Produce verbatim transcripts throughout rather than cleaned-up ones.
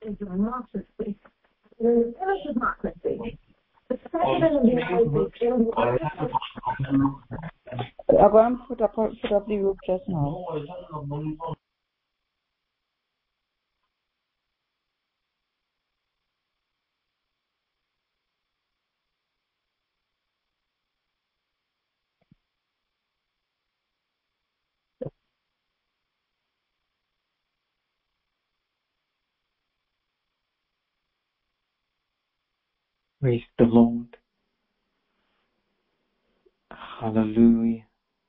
is democracy. In a democracy, the president of the United States. I'm going to put up, put up the roof just now. Praise the Lord. Hallelujah.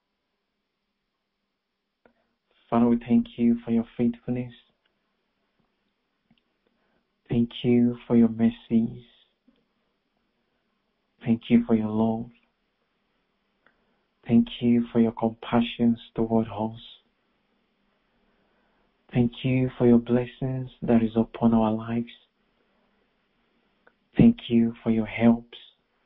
Father, we thank you for your faithfulness. Thank you for your mercies. Thank you for your love. Thank you for your compassions toward us. Thank you for your blessings that is upon our lives. Thank you for your helps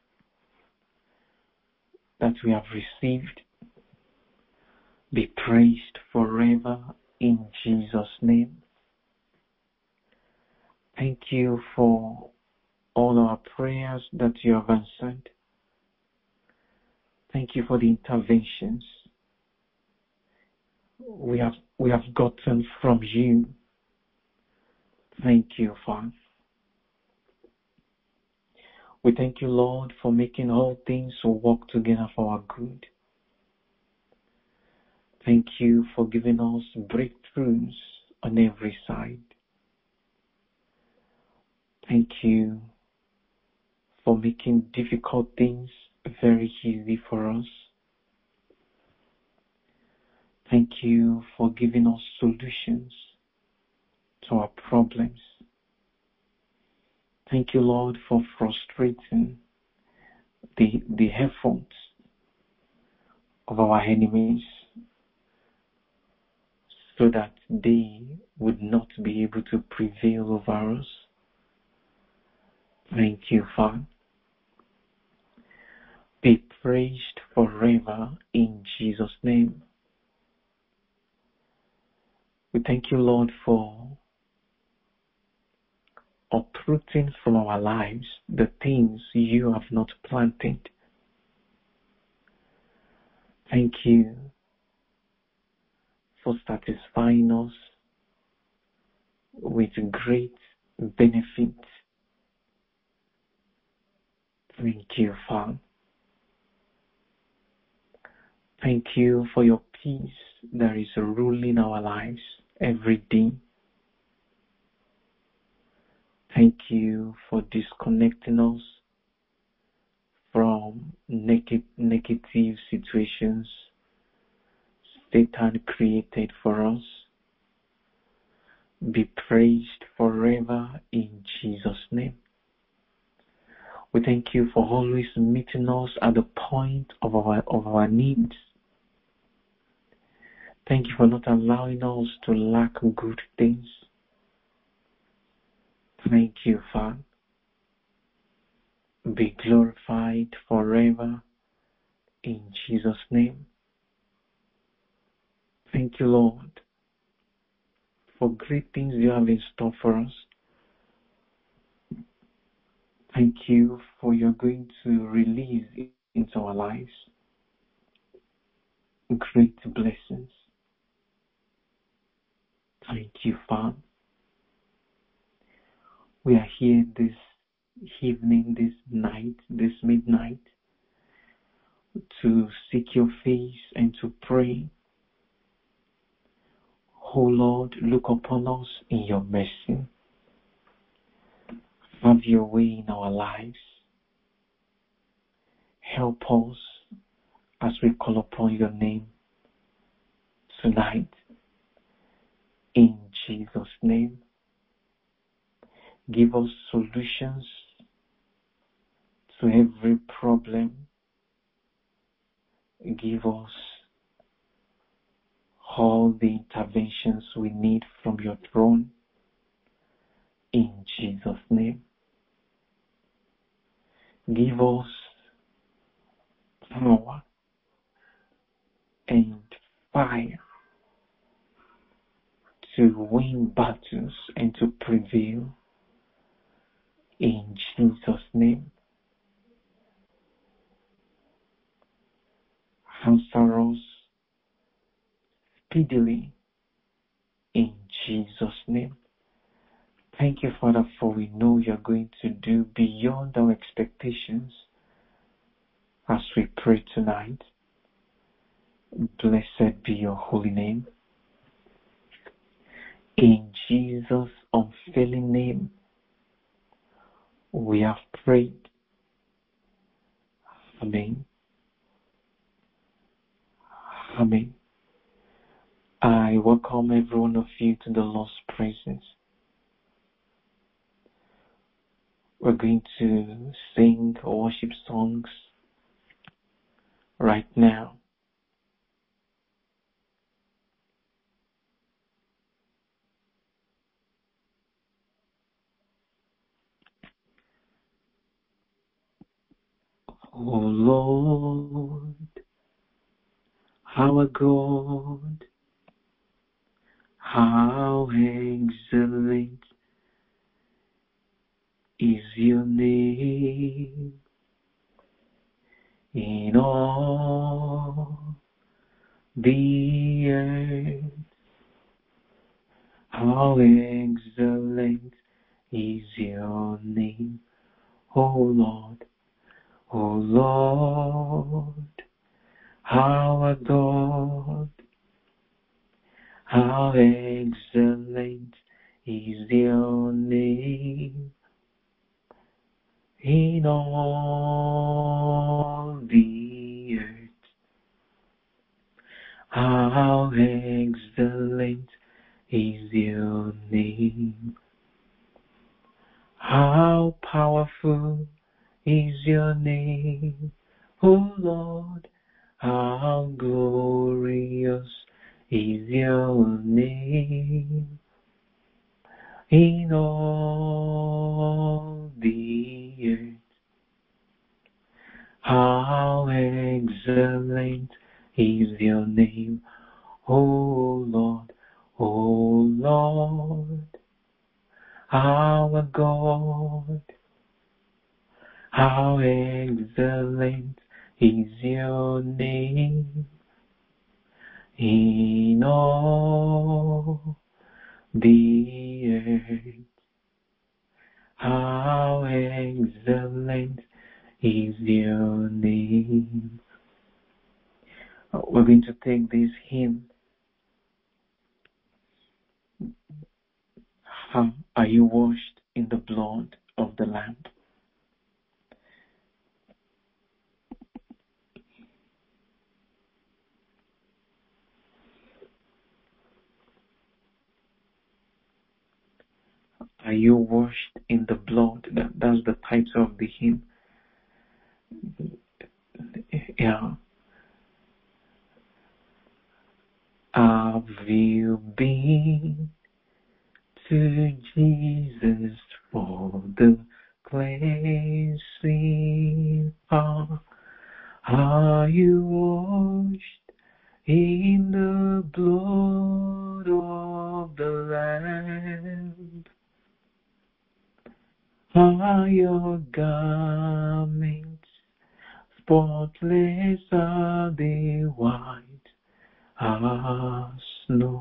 that we have received. Be praised forever in Jesus' name. Thank you for all our prayers that you have answered. Thank you for the interventions we have we have gotten from you. Thank you, Father. We thank you, Lord, for making all things work together for our good. Thank you for giving us breakthroughs on every side. Thank you for making difficult things very easy for us. Thank you for giving us solutions to our problems. Thank you, Lord, for frustrating the, the efforts of our enemies so that they would not be able to prevail over us. Thank you, Father. Be praised forever in Jesus' name. We thank you, Lord, for uprooting from our lives the things you have not planted. Thank you for satisfying us with great benefits. Thank you, Father. Thank you for your peace that is ruling our lives every day. Thank you for disconnecting us from neg- negative situations Satan created for us. Be praised forever in Jesus' name. We thank you for always meeting us at the point of our of our needs. Thank you for not allowing us to lack good things. Thank you, Father. Be glorified forever in Jesus' name. Thank you, Lord, for great things you have in store for us. Thank you for you're going to release into our lives great blessings. Thank you, Father. We are here this evening, this night, this midnight, to seek your face and to pray. Oh Lord, look upon us in your mercy. Have your way in our lives. Help us as we call upon your name tonight. In Jesus' name. Give us solutions to every problem. Give us all the interventions we need from your throne. In Jesus' name. Give us power and fire to win battles and to prevail. In Jesus' name. Answer us speedily. In Jesus' name. Thank you, Father, for we know you're going to do beyond our expectations as we pray tonight. Blessed be your holy name. In Jesus' unfailing name, we have prayed. Amen. Amen. I welcome every one of you to the Lord's presence. We're going to sing worship songs right now. Oh Lord, our God, how excellent is your name in all the earth. How excellent is your name, O Lord, O Lord, our God. How excellent is your name in all the earth. How excellent is your name. How powerful is your name, O Lord. How glorious is your name in all the earth. How excellent is your name, O Lord, O Lord, our God. How excellent is your name in all the earth. How excellent is your name. We're going to take this hymn. How are you washed in the blood of the Lamb? Are you washed in the blood? That, that's the title of the hymn. Yeah. Have you been to Jesus for the cleansing power? Are you washed in the blood of the Lamb? Are your garments spotless? Are they white as snow?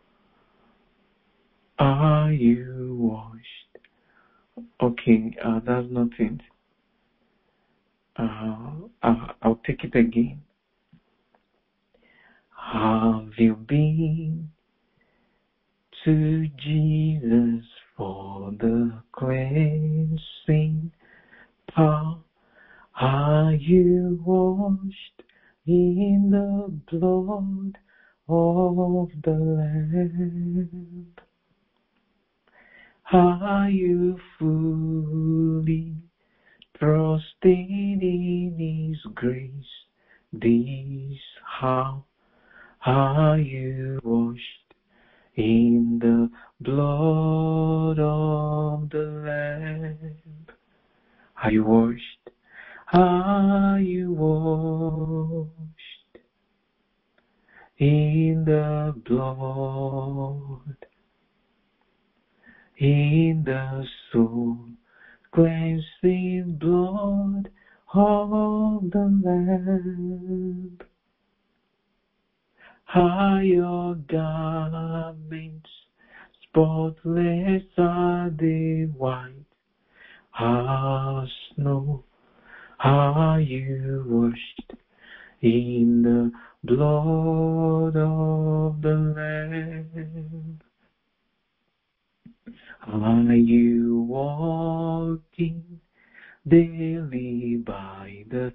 Are you washed? Okay, uh, that's not it. Uh, uh, I'll take it again. Have you been to Jesus for the cleansing power? Are you washed in the blood of the Lamb? Are you fully trusting in His grace? This how are you washed in the blood of the Lamb? Are you washed? Are you washed in the blood in the soul cleansing blood of the Lamb. Are your garments spotless are they white as snow? Are you washed in the blood of the Lamb? Are you walking daily by the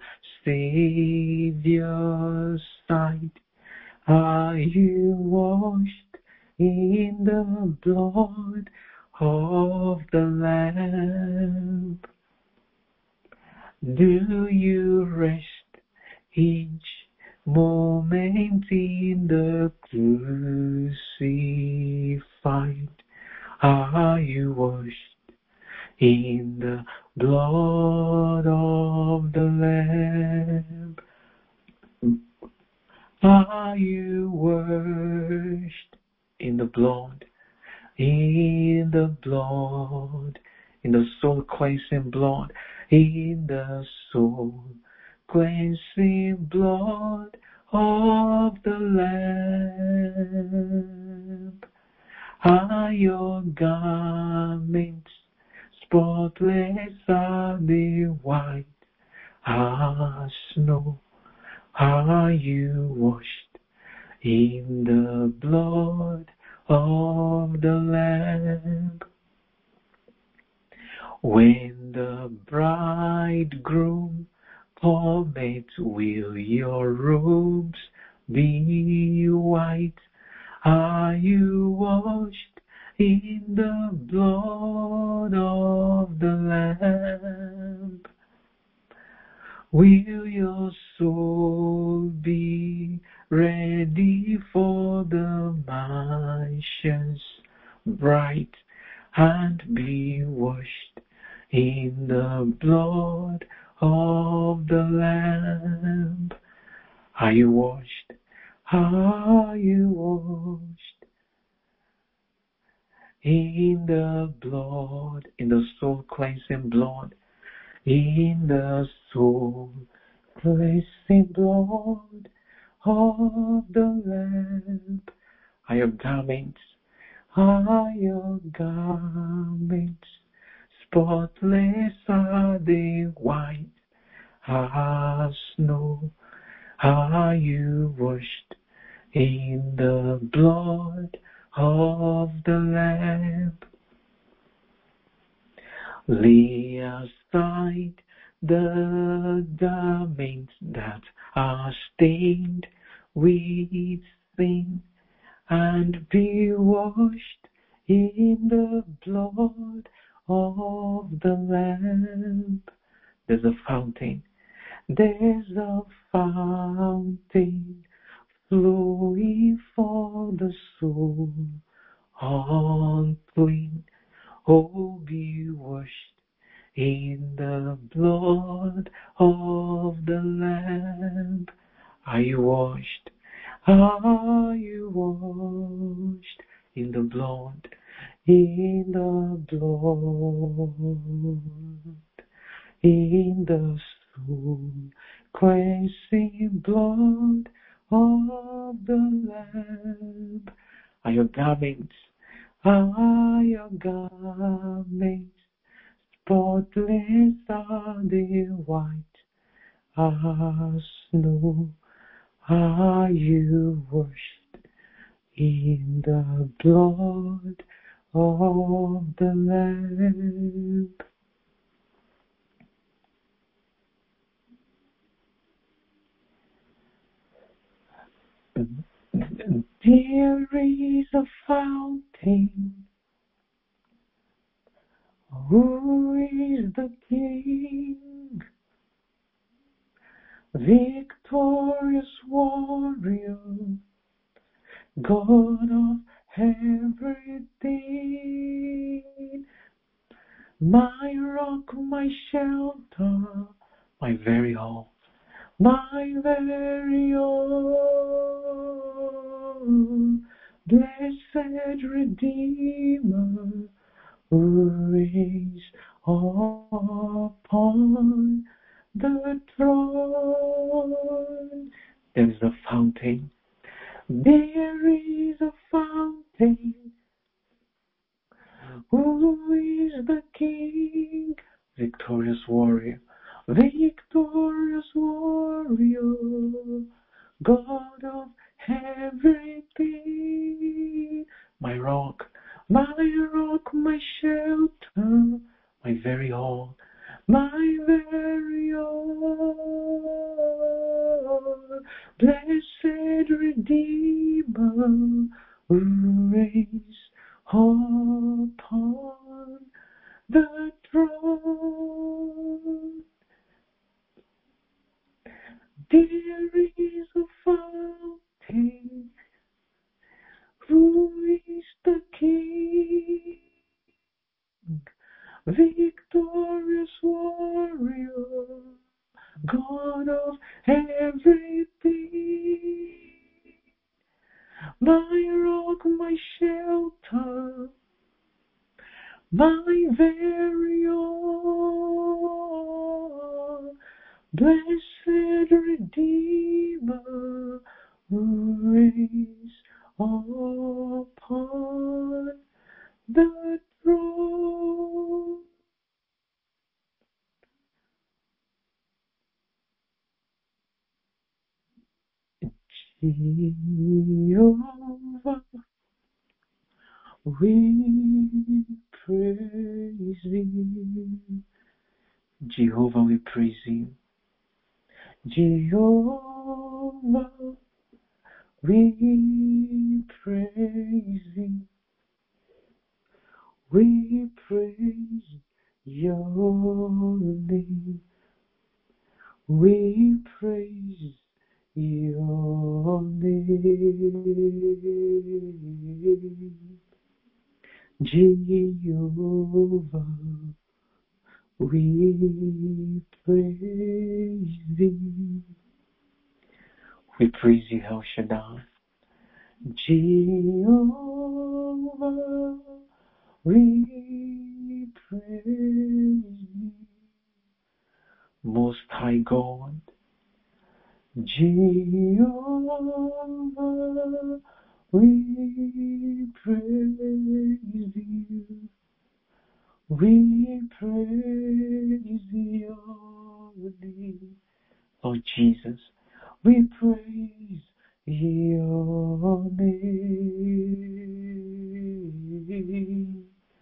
Savior's side? Are you washed in the blood of the Lamb? Do you rest each moment in the crucified? Are you washed in the blood of the Lamb? Are you washed in the blood, in the blood, in the soul cleansing blood, in the soul cleansing blood of the Lamb? Are your garments spotless are they white as snow? Are you washed in the blood of the Lamb? When the bridegroom comes, will your robes be white? Are you washed in the blood of the Lamb? Will your soul be ready for the mansions bright and be washed in the blood of the Lamb? Are you washed? Are you washed in the blood, in the soul cleansing blood, in the soul cleansing blood of the Lamb? Are your garments, are your garments spotless are they white as snow? Are you washed in the blood of the Lamb? Lay aside the garments that are stained with sin and be washed in the blood of the Lamb. There's a fountain. There's a fountain flowing for the soul unclean. Oh, be washed in the blood of the Lamb. Are you washed? Are you washed in the blood? In the blood, in the soul cleansing blood of the Lamb. Are your garments, are your garments spotless are they white as snow? Are you washed in the blood of the Lamb? There is a fountain. Who is the King? Victorious warrior, God of everything, my rock, my shelter, my very all, my very own, blessed Redeemer, who reigns upon the throne. There is a fountain. There is a fountain. Who is the King? Victorious warrior. Victorious warrior. God of everything. My rock. My rock, my shelter. My very all. My very all. Blessed Redeemer, reigns upon the throne. There is a fountain. Who is the King? Victorious warrior, God of everything. My rock, my shelter, my very own. Blessed Redeemer, who reigns upon the throne. Jehovah, we praise you. Jehovah, we praise you. Jehovah, we praise you. We praise your name. We praise your name. Jehovah, we praise thee. We praise you, El Shaddai. Jehovah, we praise thee. Most High God, Jehovah, we praise you. We praise your name. Lord Jesus, we praise your name.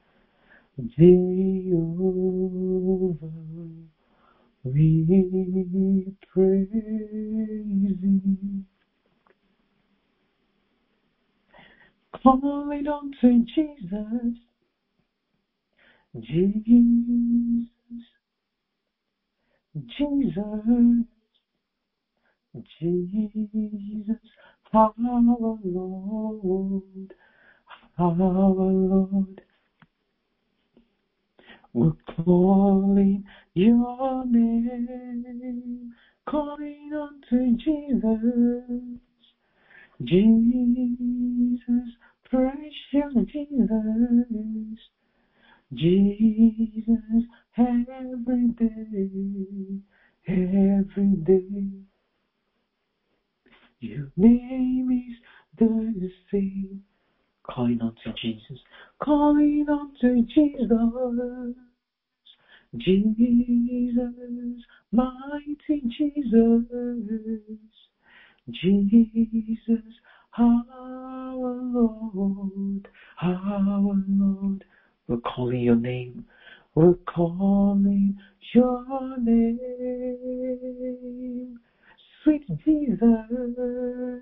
Jehovah, we praise you. Calling on to Jesus, Jesus, Jesus, Jesus, our Lord, our Lord. We're calling your name, calling on to Jesus, Jesus, precious Jesus, Jesus, every day, every day. Your name is the same. Calling on to Jesus, calling on to Jesus, Jesus, mighty Jesus, Jesus, our Lord, our Lord. We're calling your name. We're calling your name. Sweet Jesus,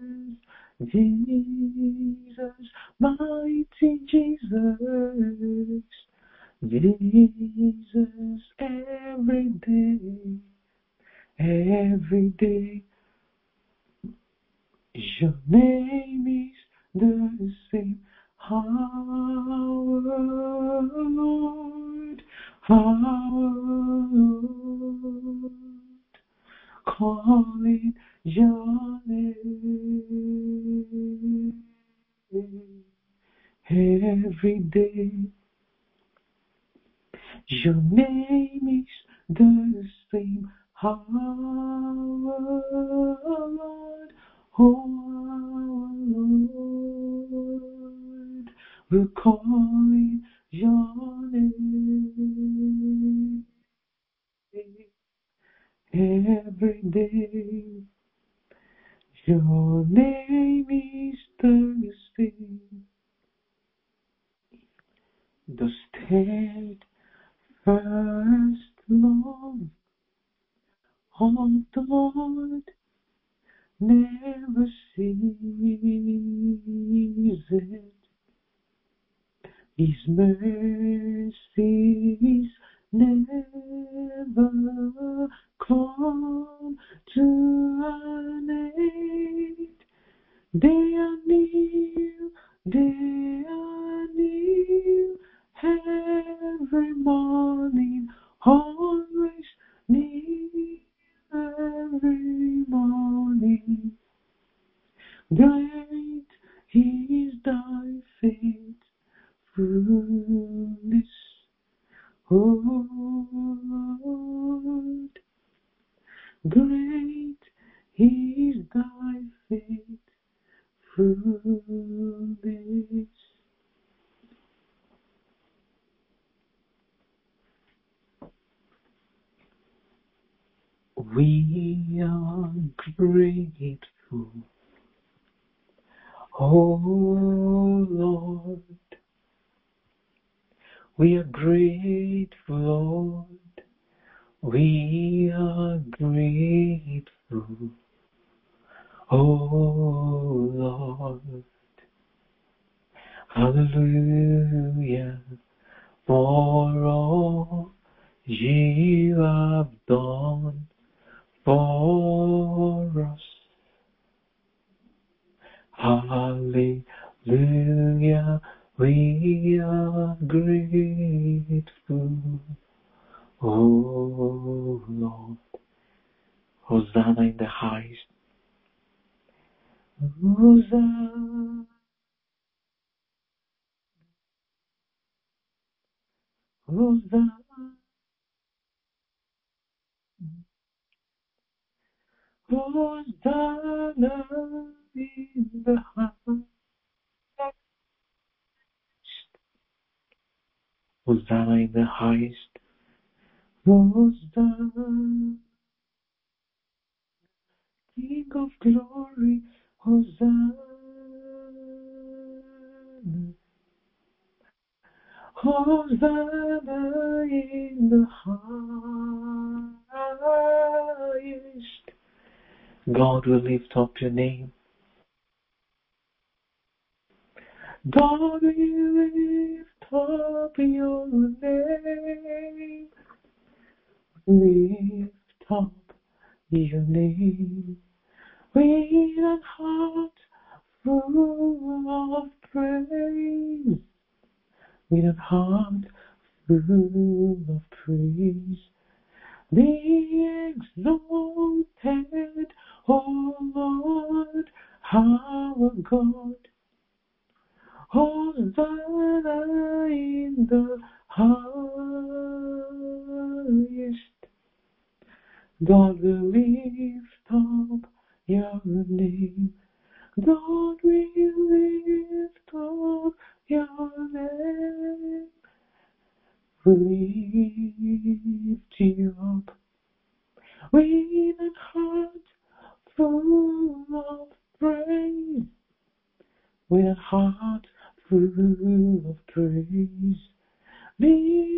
Jesus, mighty Jesus, Jesus, every day, every day. Your name is the same. Our Lord, our Lord, calling your name. every day, every day. Your name is the same. Our Lord, our Lord, calling your name. Every day, every day. Your name is the same. Our Lord, our Lord, calling your name. Every day, every day. Your name is the same. Our Lord, our Lord, calling your name. Every day, every day. Your name is the same. Our Lord, our Lord, calling your name. Every day, Your name is the same, our Lord, oh our Lord. We're calling your name every day. Your name is the same, the steadfast love of the Lord never ceases. His mercies never come to an end. They are new, they are new, every morning, always new, every morning. Great is thy faithfulness, O Lord. Great is thy faithfulness. We are grateful, oh Lord. We are grateful, Lord. We are grateful, oh Lord. Hallelujah, for all you have done for us. Hallelujah, we are grateful, oh Lord. Hosanna in the highest. Hosanna, Hosanna, Hosanna in the highest. Hosanna in the highest. Hosanna, King of glory. Hosanna, Hosanna in the highest. God will lift up your name. God will lift up your name. Lift up your name. With a heart full of praise. With a heart full of praise. Be exalted, O Lord, our God. Hosanna in the highest. God will lift up your name. God will lift up your name. We lift you up with a heart full of praise. With a heart full of praise. Be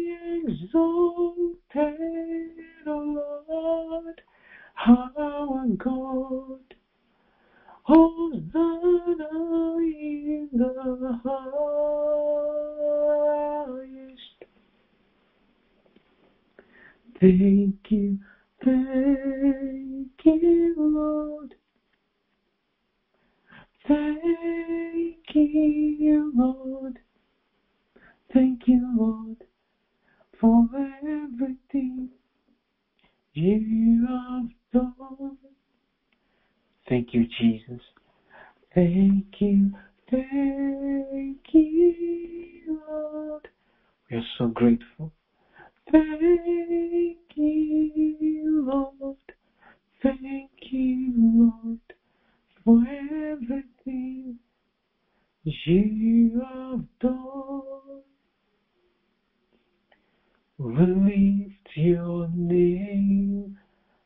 exalted, O Lord, our God. Hosanna in the highest. Thank you, thank you, Lord. Thank you, Lord. Thank you, Lord, for everything you have done. Thank you, Jesus. Thank you, thank you, Lord. We are so grateful. Thank you, Lord. Thank you, Lord, for everything you have done. We lift your name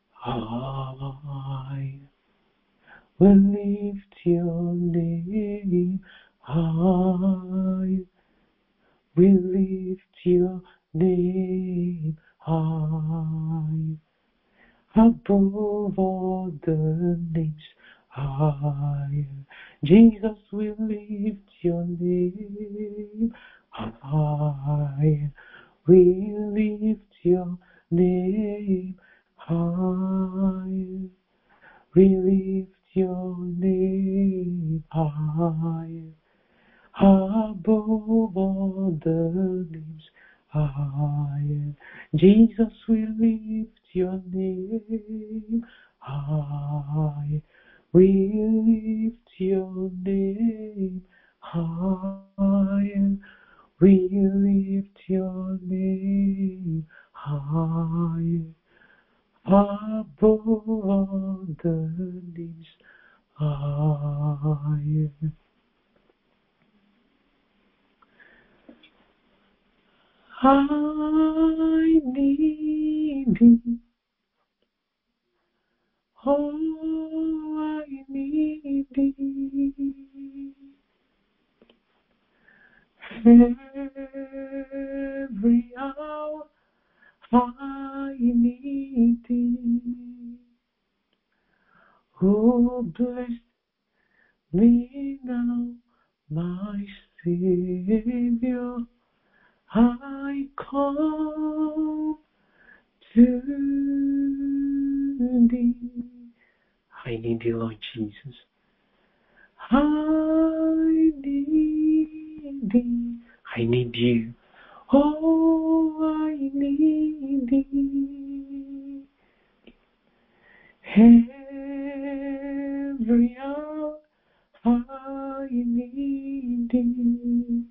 high. We lift your name high. We lift your name high. Above all the names higher. Jesus, we lift your name higher. We lift your name higher. We lift your name higher. Above all the names higher. Jesus, we lift your name high. We lift your name high. We lift your name high. Above all the names high. I need thee. Oh, I need thee. Every hour I need thee. Oh, bless me now, my Savior. I come to thee. I need thee, Lord Jesus. I need thee. I need you. Oh, I need thee. Every hour I need thee.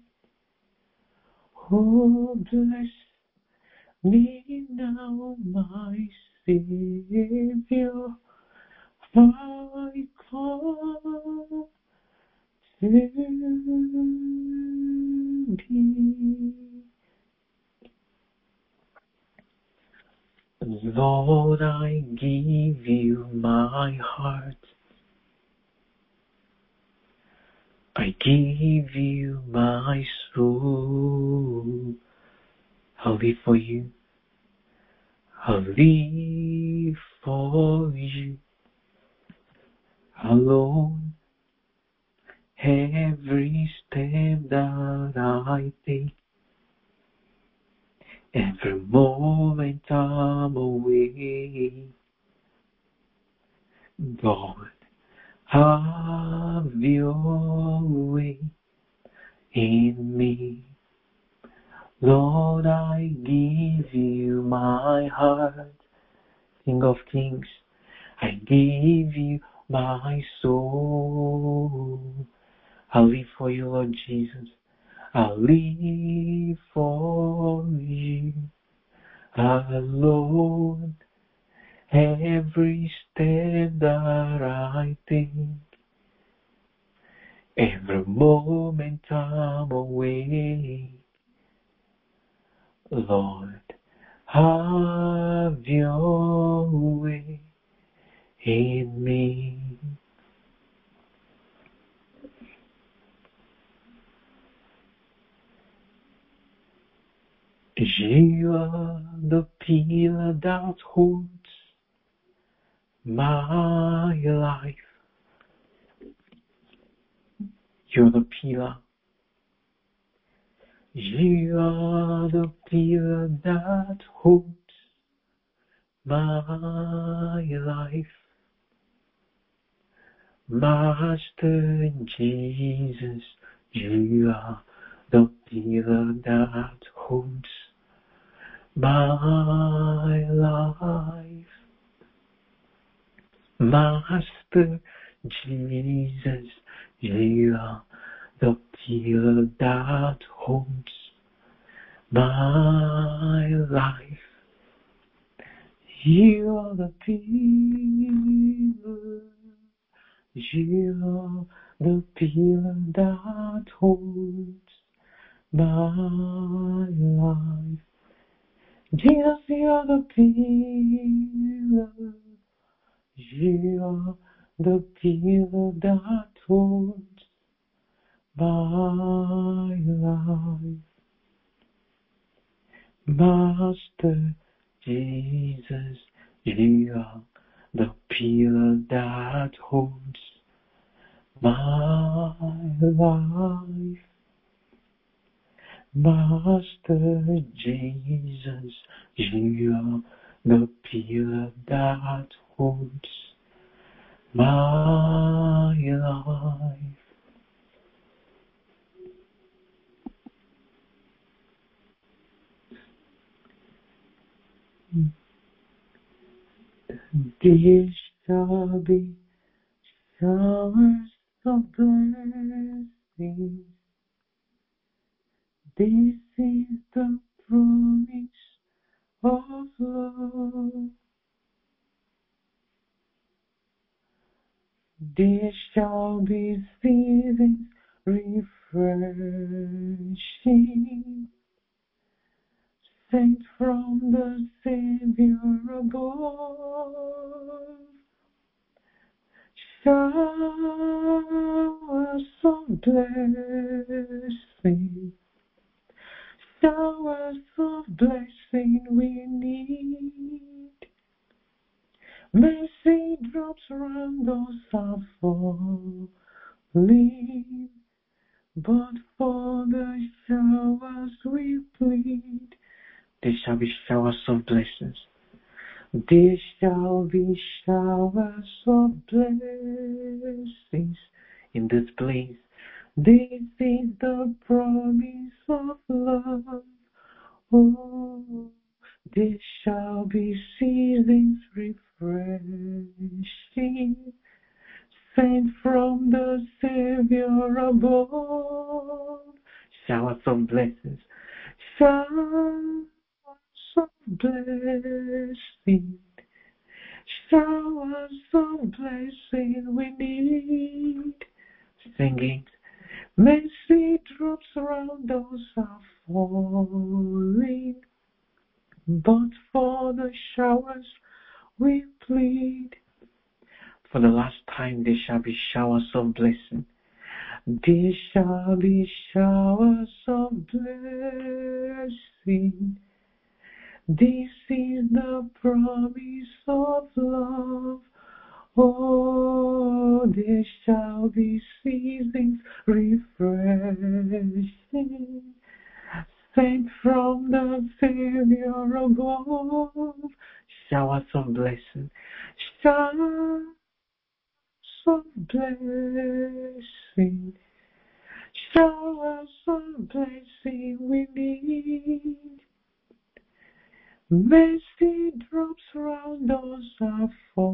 Oh, bless me now, my Savior. I come to thee. Lord, I give you my heart. I give you my soul. I'll live for you. I'll live for you. Alone. Every step that I take, every moment I'm away, God, have your way in me. Lord, I give you my heart, King of Kings. I give you my soul. I'll live for you, Lord Jesus. I'll live for you alone. Every step that I take, every moment I'm away, Lord, have your way in me. You are the pillar that holds my life. You're the pillar. You are the pillar that holds my life. Master Jesus, you are the pillar that holds my life. Master Jesus, you are the pillar that holds my life. You are the pillar. You are the pillar that holds my life. Jesus, you are the pillar. You are the pillar that holds my life. Master Jesus, you are the pillar that holds my life. Master Jesus, you are the pillar that holds my life. These shall be showers of blessings. This is the promise of love. These shall be seasons refreshing, sent from the Savior above. Showers of blessing, showers of blessing we need. Mercy drops round us are falling, but for the showers we plead. There shall be showers of blessings. There shall be showers of blessings in this place. This is the promise of love. Oh, there shall be seasons refreshing, sent from the Savior above. Showers of blessings. Showers of blessing, showers of blessing we need. Singing, mercy drops around us are falling, but for the showers we plead. For the last time there shall be showers of blessing. There shall be showers of blessing. This is the promise of love. Oh, there shall be seasons refreshing, sent from the Savior above. Showers of blessing, showers of blessing, showers of blessing we need. Mercy drops round us are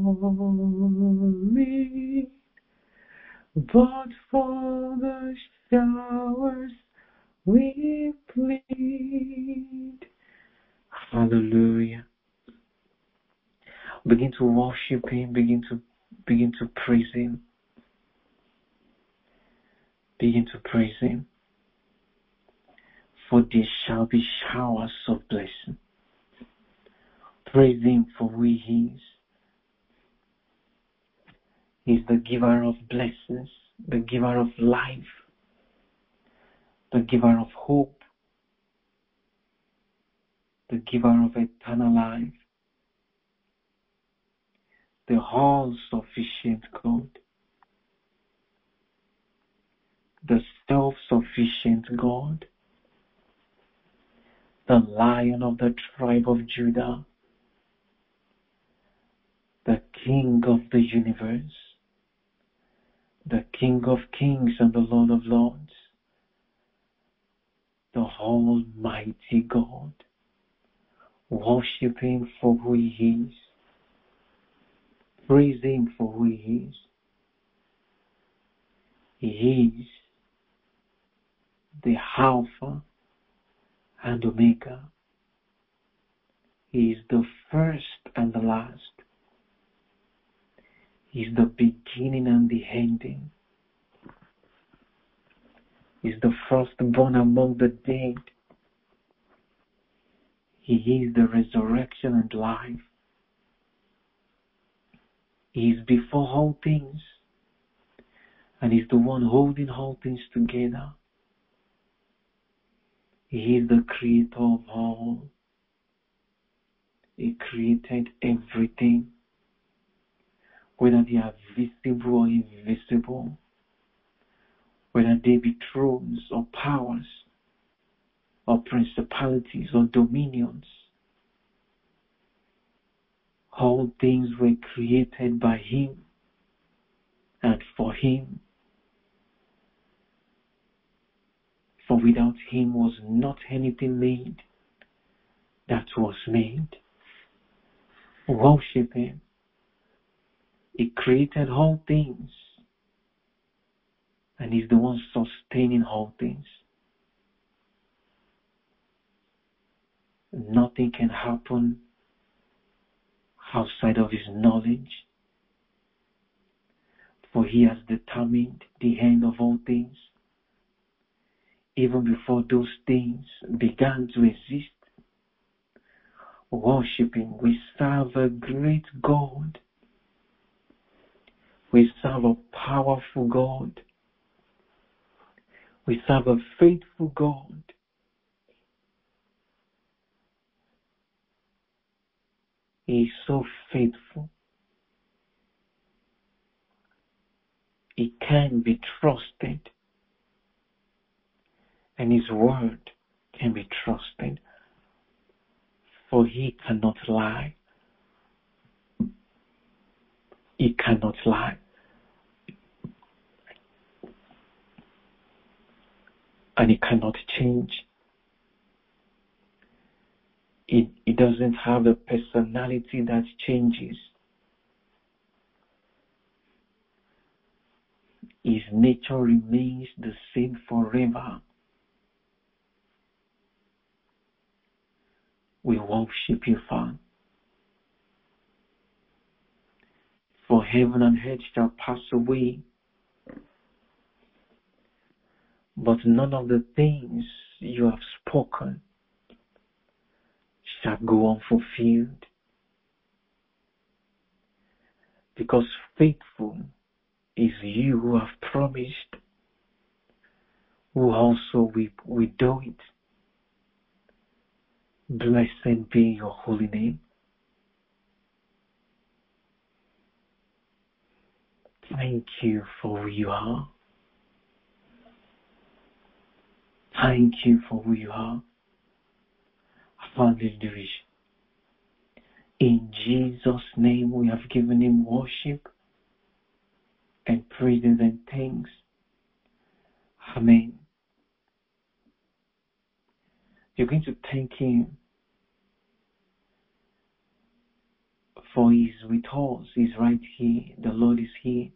falling, but for the showers we plead. Hallelujah. Begin to worship Him. Begin to begin to praise Him. Begin to praise Him. For there shall be showers of blessing. Praise Him for who He is. He's the giver of blessings, the giver of life, the giver of hope, the giver of eternal life, the all-sufficient God, the self-sufficient God, the Lion of the tribe of Judah, the King of the universe, the King of kings and the Lord of lords, the Almighty God. Worship Him for who He is. Praise Him for who He is. He is the Alpha and Omega, He is the first and the last. He is the beginning and the ending. He is the firstborn among the dead. He is the resurrection and life. He is before all things, and is the one holding all things together. He is the creator of all. He created everything, whether they are visible or invisible, whether they be thrones or powers or principalities or dominions. All things were created by Him and for Him. For without Him was not anything made that was made. Worship Him. He created all things, and He's the one sustaining all things. Nothing can happen outside of His knowledge, for He has determined the end of all things. Even before those things began to exist, worshiping, we serve a great God. We serve a powerful God. We serve a faithful God. He is so faithful. He can be trusted. And His word can be trusted. For He cannot lie. He cannot lie. And He cannot change. He, he doesn't have a personality that changes. His nature remains the same forever. We worship You, Father. For heaven and earth shall pass away, but none of the things You have spoken shall go unfulfilled. Because faithful is You who have promised, who also will, will do it. Blessed be Your holy name. Thank You for who You are. Thank You for who You are. Hallelujah. In Jesus' name we have given Him worship and praises and thanks. Amen. You're going to thank Him for He is with us. He's right here. The Lord is here.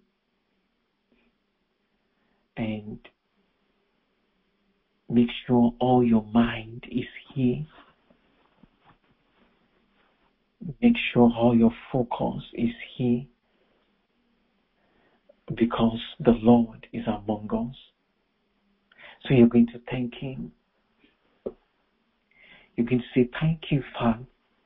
And make sure all your mind is here. Make sure all your focus is here. Because the Lord is among us. So you're going to thank Him. You can say, thank You, Father,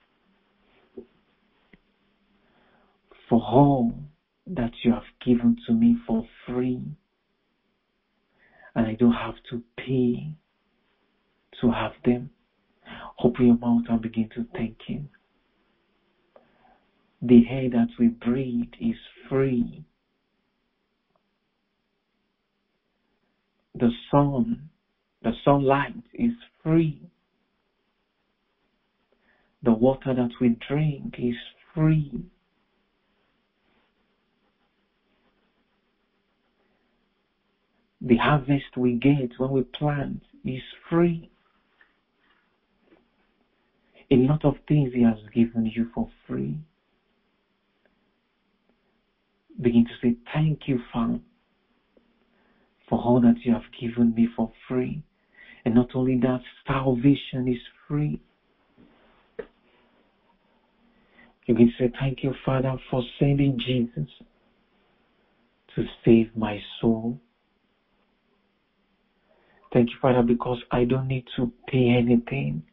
for all that You have given to me for free. And I don't have to pay to have them. Open your mouth and begin to thank Him. The air that we breathe is free. The sun, the sunlight is free. The water that we drink is free. The harvest we get when we plant is free. A lot of things He has given you for free. Begin to say, thank You, Father, for all that You have given me for free. And not only that, salvation is free. You can say, thank you, Father, for sending Jesus to save my soul. Thank you, Father, because I don't need to pay anything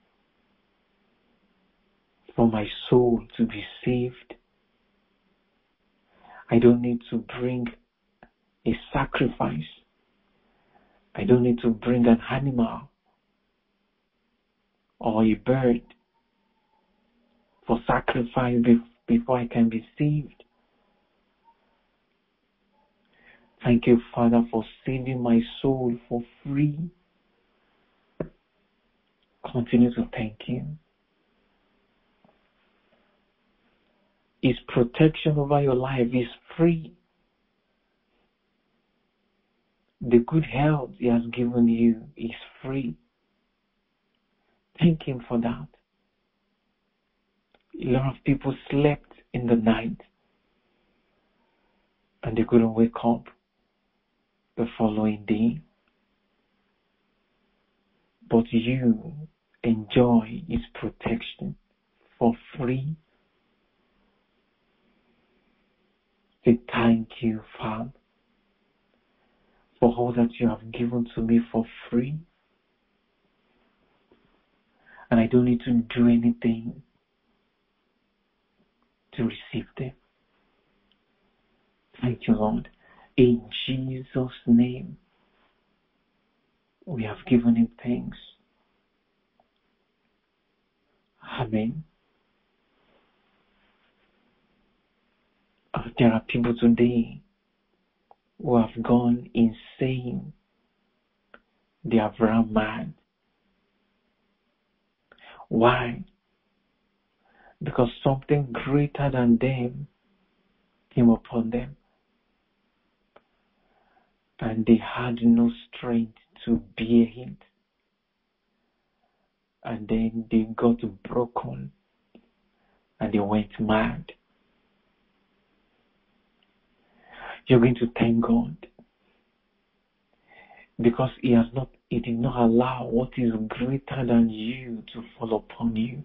for my soul to be saved. I don't need to bring a sacrifice. I don't need to bring an animal or a bird for sacrifice before I can be saved. Thank you, Father, for saving my soul for free. Continue to thank Him. His protection over your life is free. The good health He has given you is free. Thank Him for that. A lot of people slept in the night and they couldn't wake up the following day. But you enjoy His protection for free. Say thank you, Father, for all that you have given to me for free. And I don't need to do anything to receive them. Thank you, Lord. In Jesus' name, we have given Him thanks. Amen. Uh, there are people today who have gone insane. They have run mad. Why? Because something greater than them came upon them. And they had no strength to bear it. And then they got broken. And they went mad. You're going to thank God. Because He has not, He did not allow what is greater than you to fall upon you.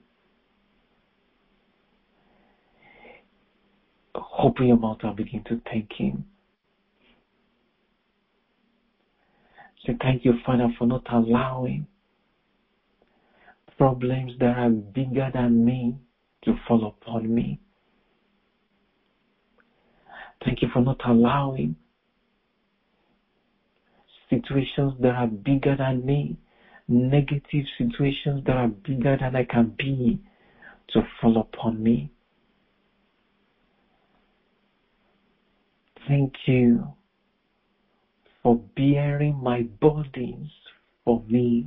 Open your mouth and begin to thank Him. Say, thank you, Father, for not allowing problems that are bigger than me to fall upon me. Thank you for not allowing situations that are bigger than me, negative situations that are bigger than I can be, to fall upon me. Thank you for bearing my burdens for me.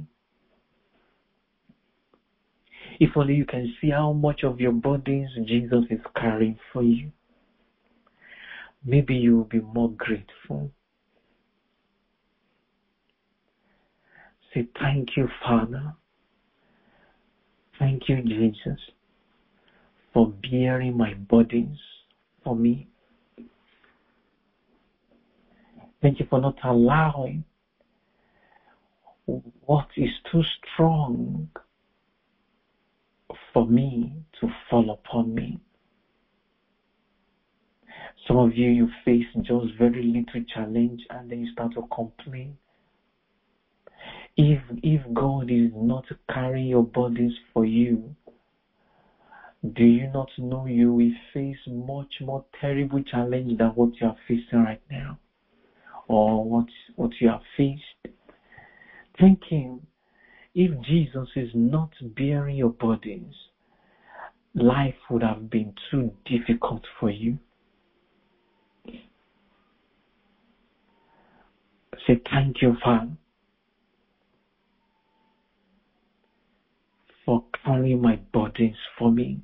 If only you can see how much of your burdens Jesus is carrying for you, maybe you will be more grateful. Say, thank you, Father. Thank you, Jesus, for bearing my burdens for me. Thank you for not allowing what is too strong for me to fall upon me. Some of you, you face just very little challenge and then you start to complain. If, if God is not carrying your burdens for you, do you not know you will face much more terrible challenge than what you are facing right now? Or what, what you have faced? Thank Him. If Jesus is not bearing your burdens, life would have been too difficult for you. Say, thank you, Father, for carrying my burdens for me.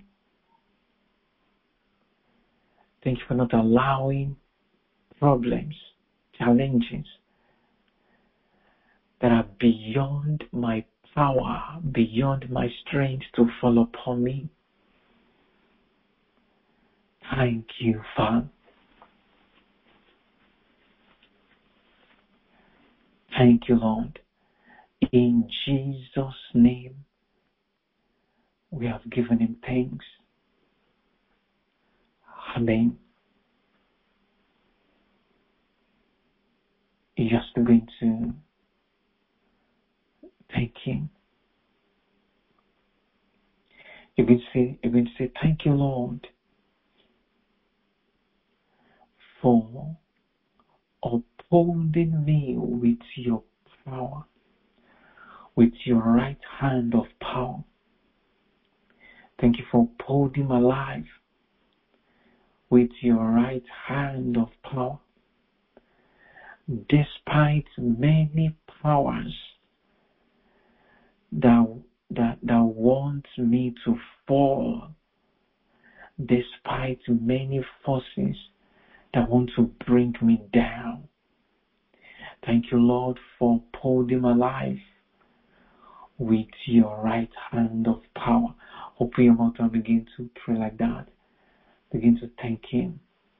Thank you for not allowing problems, challenges that are beyond my power, beyond my strength to fall upon me. Thank you, Father. Thank you, Lord. In Jesus' name, we have given Him thanks. Amen. You're just going to thank Him. You're going to say, you're going to say, thank you, Lord, for upholding me with your power, with your right hand of power. Thank you for upholding my life with your right hand of power. Despite many powers that, that, that want me to fall, despite many forces that want to bring me down. Thank you, Lord, for upholding my life with your right hand of power. Open your mouth and begin to pray like that. Begin to thank Him.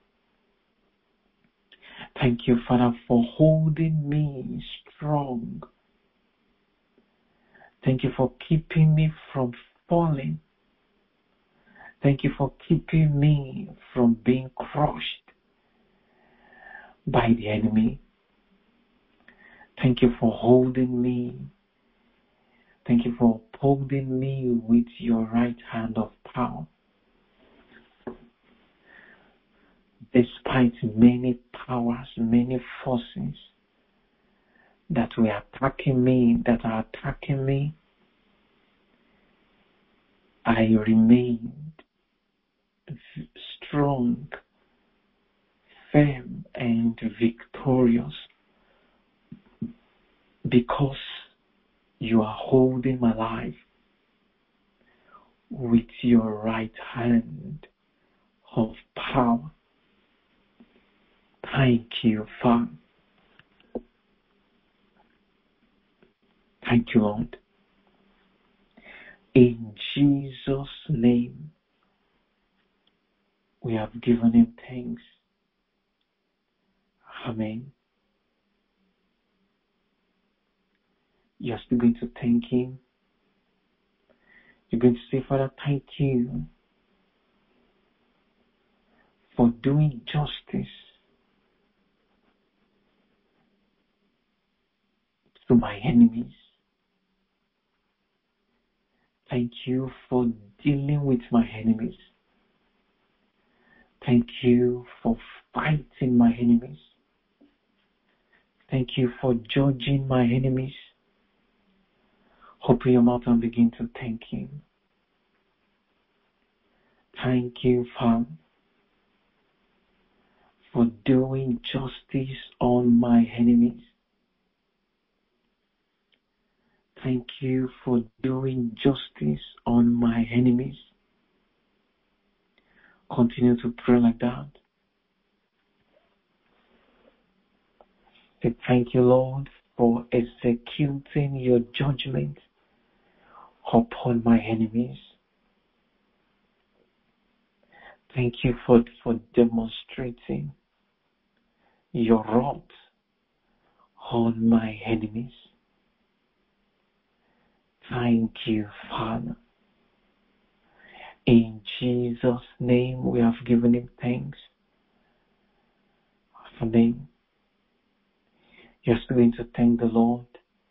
Thank you, Father, for holding me strong. Thank you for keeping me from falling. Thank you for keeping me from being crushed by the enemy. Thank you for holding me. Thank you for upholding me with your right hand of power. Despite many powers, many forces that were attacking me, that are attacking me, I remained strong, firm, and victorious because you are holding my life with your right hand of power. Thank you, Father. Thank you, Lord. In Jesus' name, we have given Him thanks. Amen. You're still going to thank Him. You're going to say, Father, thank you for doing justice to my enemies. Thank you for dealing with my enemies. Thank you for fighting my enemies. Thank you for judging my enemies. Open your mouth and begin to thank Him. Thank you, Father, for doing justice on my enemies. Thank you for doing justice on my enemies. Continue to pray like that. Say, thank you, Lord, for executing your judgment upon my enemies. Thank you for, for demonstrating your wrath on my enemies. Thank you, Father. In Jesus' name, we have given Him thanks. Amen. You're still going to thank the Lord.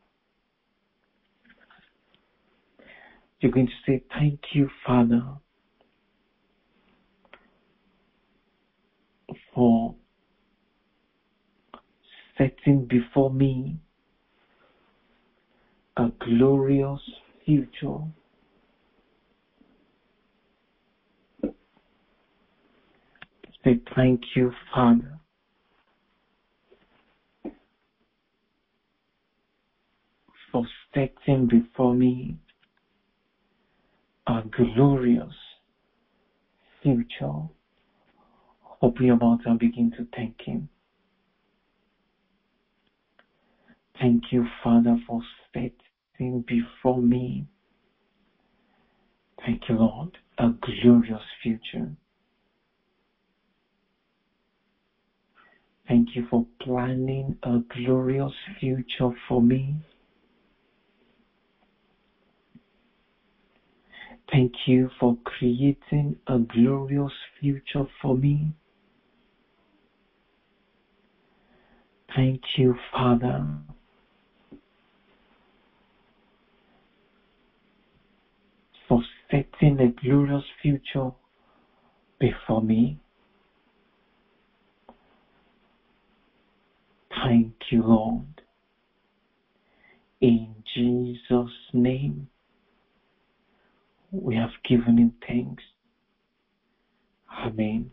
You're going to say, thank you, Father, for setting before me a glorious future. Say, thank you, Father, for setting before me a glorious future. Open your mouth and begin to thank Him. Thank you, Father, for setting before me, thank you, Lord, a glorious future. Thank you for planning a glorious future for me. Thank you for creating a glorious future for me. Thank you, Father, for setting a glorious future before me. Thank you, Lord. In Jesus' name, we have given him thanks. Amen.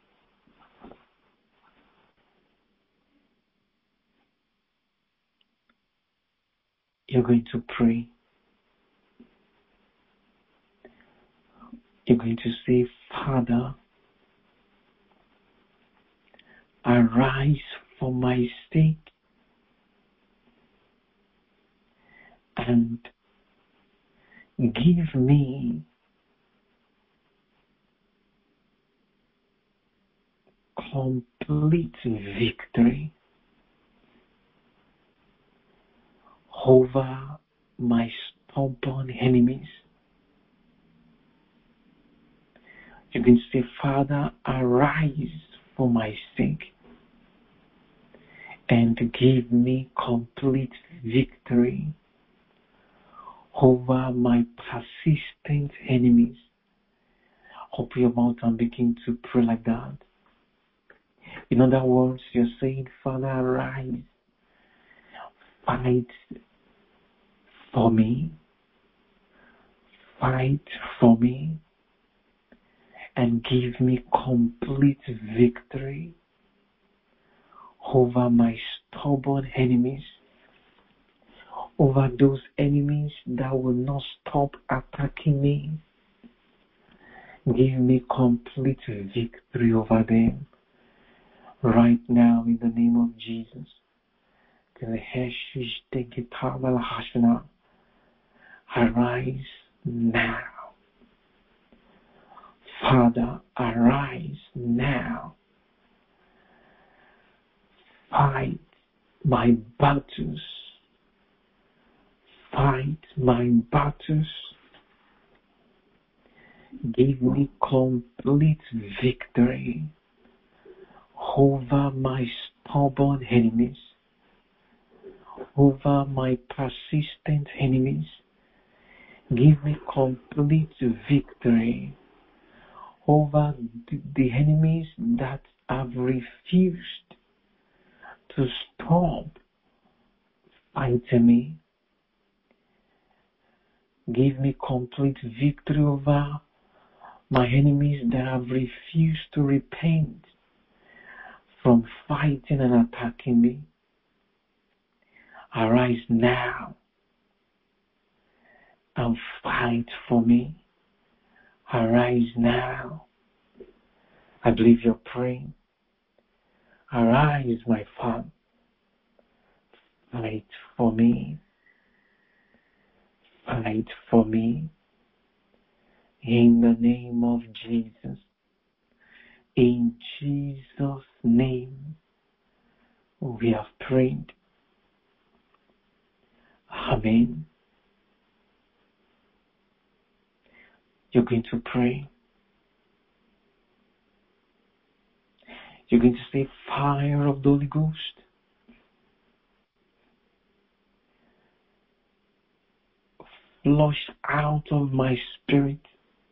You're going to pray. You're going to say, Father, arise for my sake and give me complete victory over my stubborn enemies. You can say, Father, arise for my sake and give me complete victory over my persistent enemies. Open your mouth and begin to pray like that. In other words, you're saying, Father, arise, fight for me, fight for me, and give me complete victory over my stubborn enemies, over those enemies that will not stop attacking me. Give me complete victory over them right now in the name of Jesus. Arise now. Father, arise now. Fight my battles. Fight my battles. Give me complete victory over my stubborn enemies, over my persistent enemies. Give me complete victory over the enemies that have refused to stop fighting me. Give me complete victory over my enemies that have refused to repent from fighting and attacking me. Arise now and fight for me. Arise now. I believe you're praying. Arise, my Father. Fight for me. Fight for me. In the name of Jesus. In Jesus' name, we have prayed. Amen. You're going to pray. You're going to say, fire of the Holy Ghost. Flush out of my spirit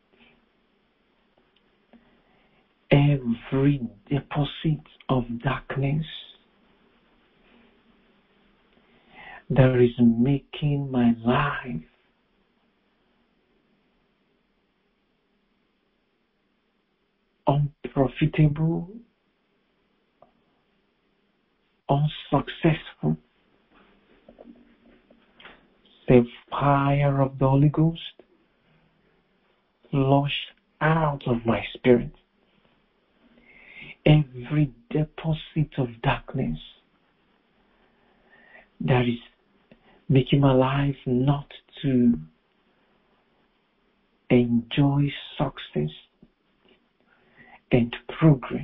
every deposit of darkness that is making my life unprofitable, unsuccessful. The fire of the Holy Ghost flush out of my spirit every deposit of darkness that is making my life not to enjoy success and progress.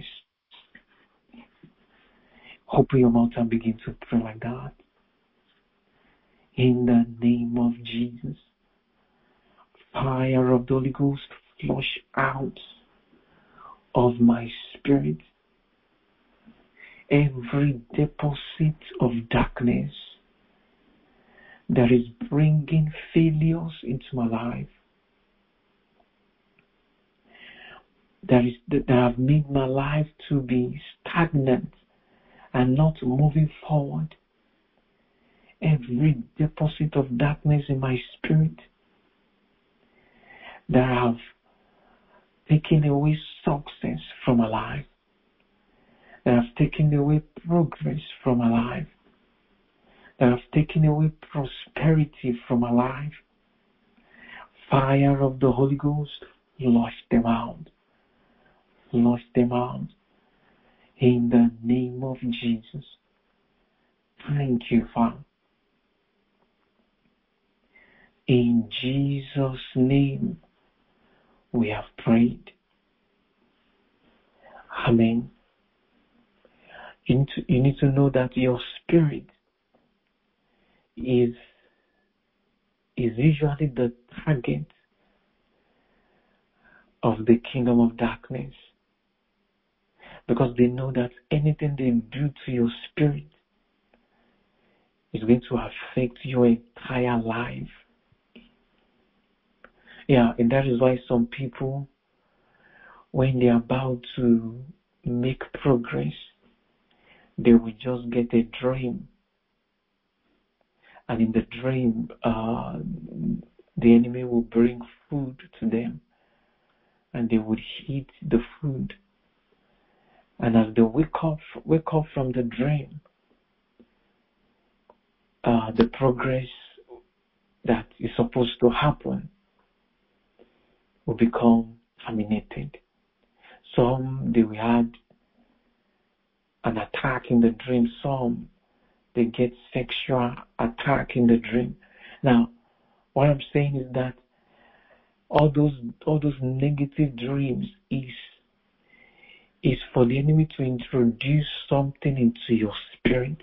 Open your mouth and begin to pray like that. In the name of Jesus. Fire of the Holy Ghost, flush out of my spirit every deposit of darkness that is bringing failures into my life, that is that have made my life to be stagnant and not moving forward. Every deposit of darkness in my spirit that have taken away success from my life, that have taken away progress from my life, that have taken away prosperity from my life. Fire of the Holy Ghost, flush them out. Flush them out. In the name of Jesus. Thank you, Father. In Jesus' name, we have prayed. Amen. You need to, you need to know that your spirit is, is usually the target of the kingdom of darkness, because they know that anything they do to your spirit is going to affect your entire life. Yeah, and that is why some people, when they are about to make progress, they will just get a dream. And in the dream, uh, the enemy will bring food to them. And they would eat the food. And as they wake up, wake up from the dream, uh, the progress that is supposed to happen will become terminated. Some, they will had an attack in the dream. Some, they get sexual attack in the dream. Now, what I'm saying is that all those all those negative dreams is is for the enemy to introduce something into your spirit,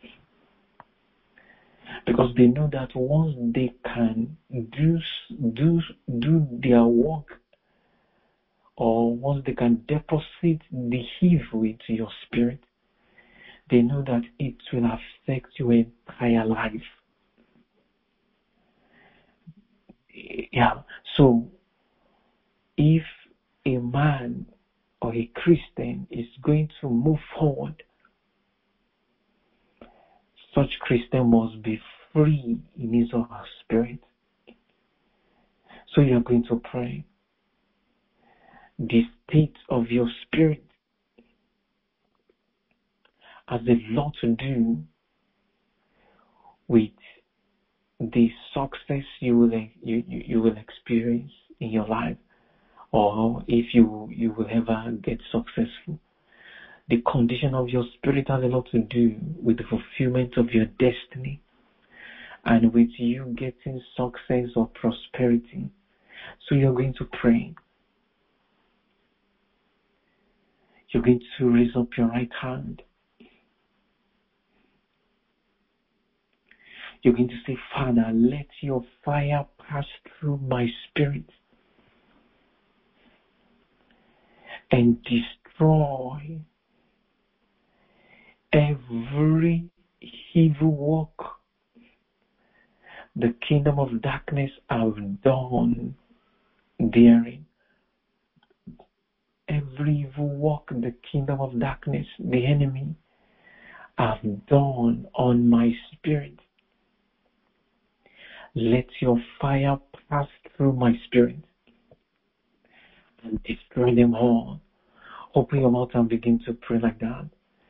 because they know that once they can do do do their work, or once they can deposit the evil into your spirit, they know that it will affect your entire life. Yeah. So if a man or a Christian is going to move forward, such Christian must be free in his or her spirit. So you are going to pray. The state of your spirit has a lot to do with the success you will you, you, you will experience in your life, or if you you will ever get successful. The condition of your spirit has a lot to do with the fulfillment of your destiny and with you getting success or prosperity. So you're going to pray. You're going to raise up your right hand. You're going to say, Father, let your fire pass through my spirit and destroy every evil work the kingdom of darkness have done therein. Every evil work the kingdom of darkness, the enemy, have done on my spirit, let your fire pass through my spirit and destroy them all. Open your mouth and begin to pray like that.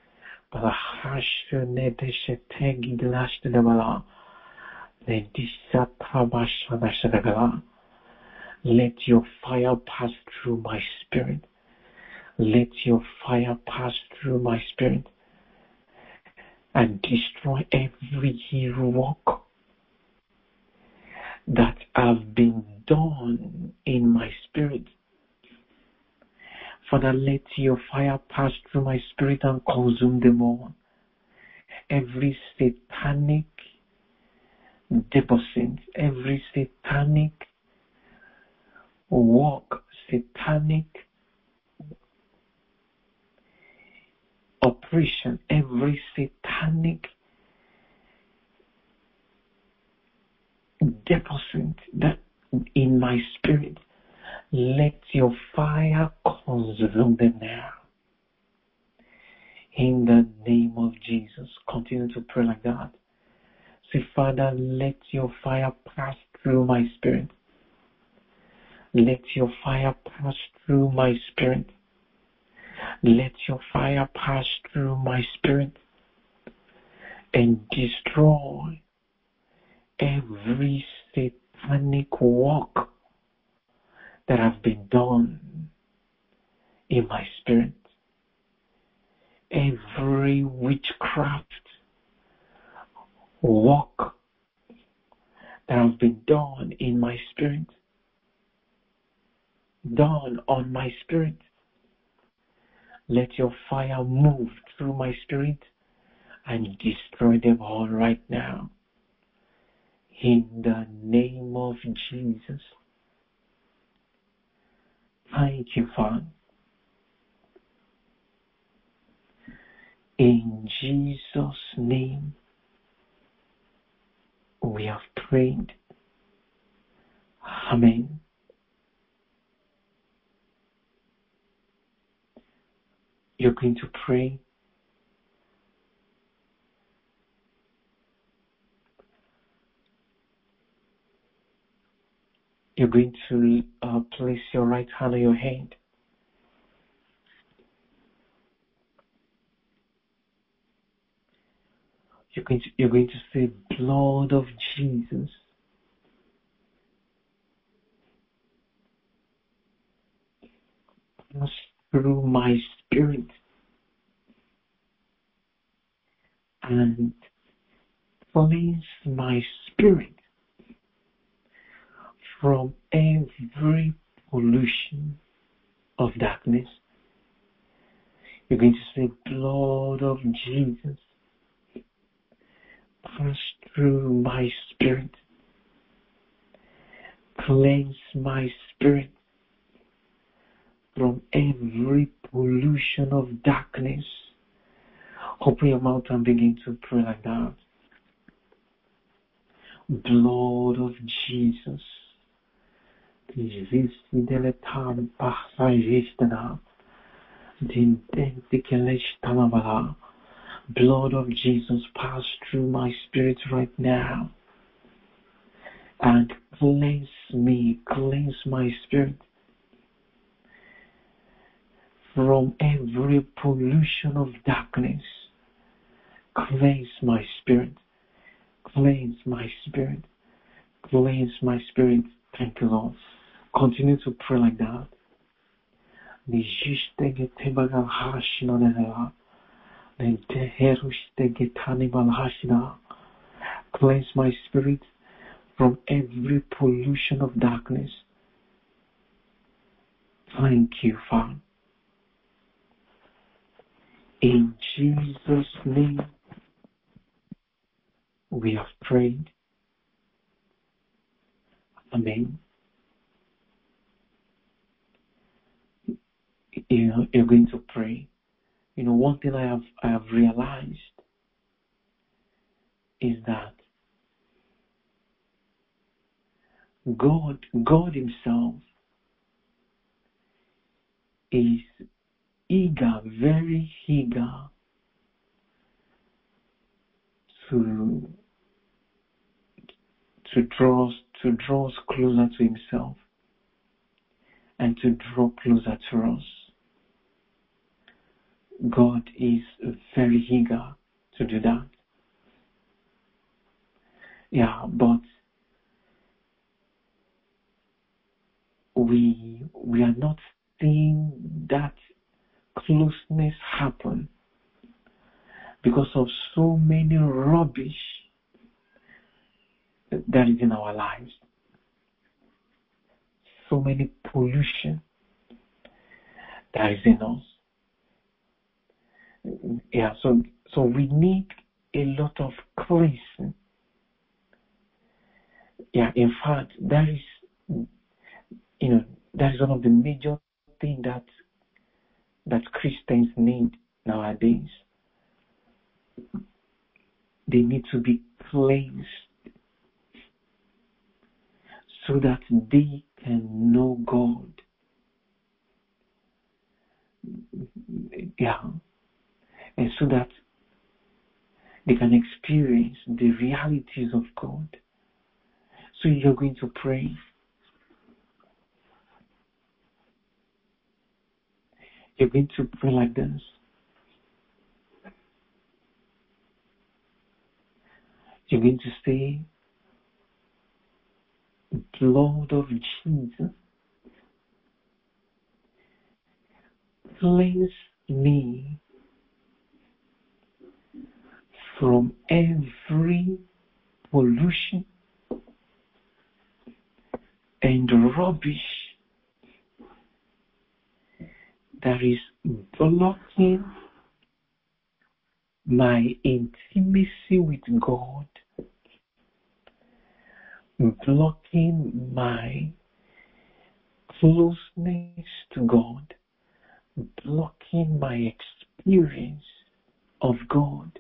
Let your fire pass through my spirit. Let your fire pass through my spirit and destroy every evil work that have been done in my spirit. Father, let your fire pass through my spirit and consume them all. Every satanic deposit, every satanic work, satanic operation, every satanic deposit that in my spirit, let your fire consume them now. In the name of Jesus, continue to pray like that. Say, Father, let your fire pass through my spirit. Let your fire pass through my spirit. Let your fire pass through my spirit and destroy every satanic work that have been done in my spirit. Every witchcraft work that have been done in my spirit, done on my spirit, let your fire move through my spirit and destroy them all right now. In the name of Jesus. Thank you, Father. In Jesus' name, we have prayed. Amen. You're going to pray. You're going to uh, place your right hand on your head. You're going to, you're going to say, blood of Jesus, pass through my spirit and cleanse my spirit from every pollution of darkness. You're going to say, blood of Jesus, pass through my spirit, cleanse my spirit from every pollution of darkness. Open your mouth and begin to pray like that. Blood of Jesus. Blood of Jesus, pass through my spirit right now and cleanse me, cleanse my spirit from every pollution of darkness. Cleanse my spirit, cleanse my spirit, cleanse my spirit. Thank you, Lord. Continue to pray like that. Cleanse my spirit from every pollution of darkness. Thank you, Father. In Jesus' name, we have prayed. Amen. You know, you're going to pray. You know, one thing I have I have realized is that God, God Himself is eager, very eager to to draw us to draw us closer to Himself and to draw closer to us. God is very eager to do that. Yeah, but we we are not seeing that closeness happen because of so many rubbish that is in our lives, so many pollution that is in us. Yeah, so so we need a lot of cleansing. Yeah, in fact, that is, you know, That is one of the major things that that Christians need nowadays. They need to be cleansed so that they can know God. Yeah. And so that they can experience the realities of God. So you're going to pray. You're going to pray like this. You're going to say, blood of Jesus, cleanse me from every pollution and rubbish that is blocking my intimacy with God, blocking my closeness to God, blocking my experience of God.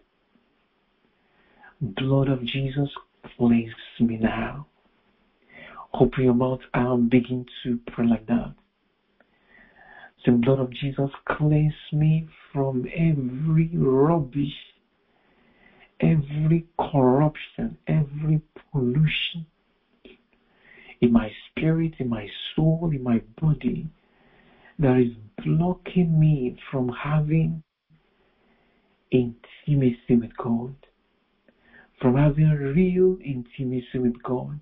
Blood of Jesus, cleanse me now. Open your mouth and begin to pray like that. Say, blood of Jesus, cleanse me from every rubbish, every corruption, every pollution in my spirit, in my soul, in my body that is blocking me from having intimacy with God, from having real intimacy with God,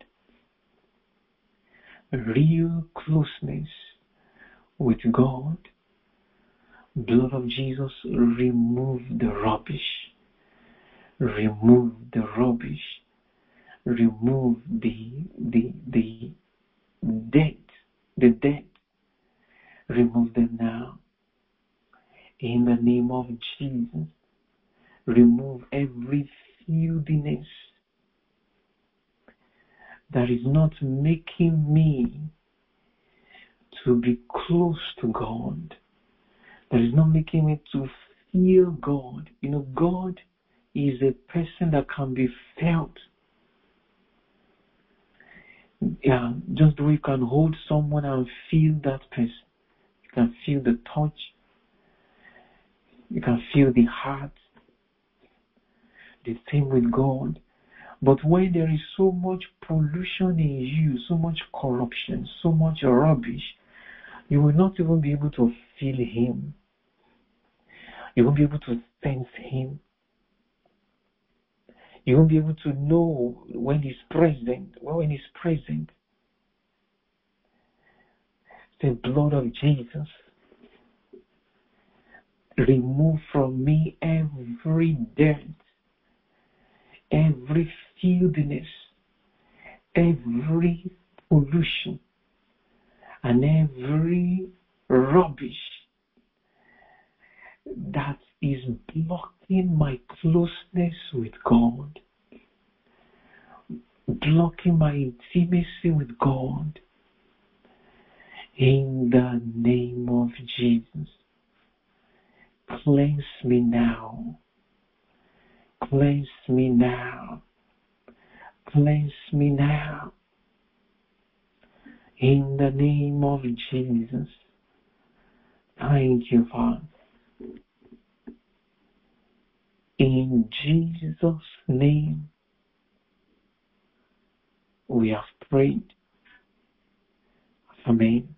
real closeness with God. Blood of Jesus, remove the rubbish. Remove the rubbish. Remove the the the dead. The dead. Remove them now. In the name of Jesus. Remove every filthiness that is not making me to be close to God. That is not making me to feel God. You know, God is a person that can be felt. Yeah, just the way you can hold someone and feel that person. You can feel the touch. You can feel the heart. The same with God. But when there is so much pollution in you, so much corruption, so much rubbish, you will not even be able to feel Him. You won't be able to sense Him. You won't be able to know when He's present. Well, when He's present, the blood of Jesus, remove from me every dirt, every filthiness, every pollution, and every rubbish that is blocking my closeness with God, blocking my intimacy with God. In the name of Jesus, cleanse me now. Cleanse me now. Cleanse me now. In the name of Jesus. Thank you, Father. In Jesus' name, we have prayed. Amen.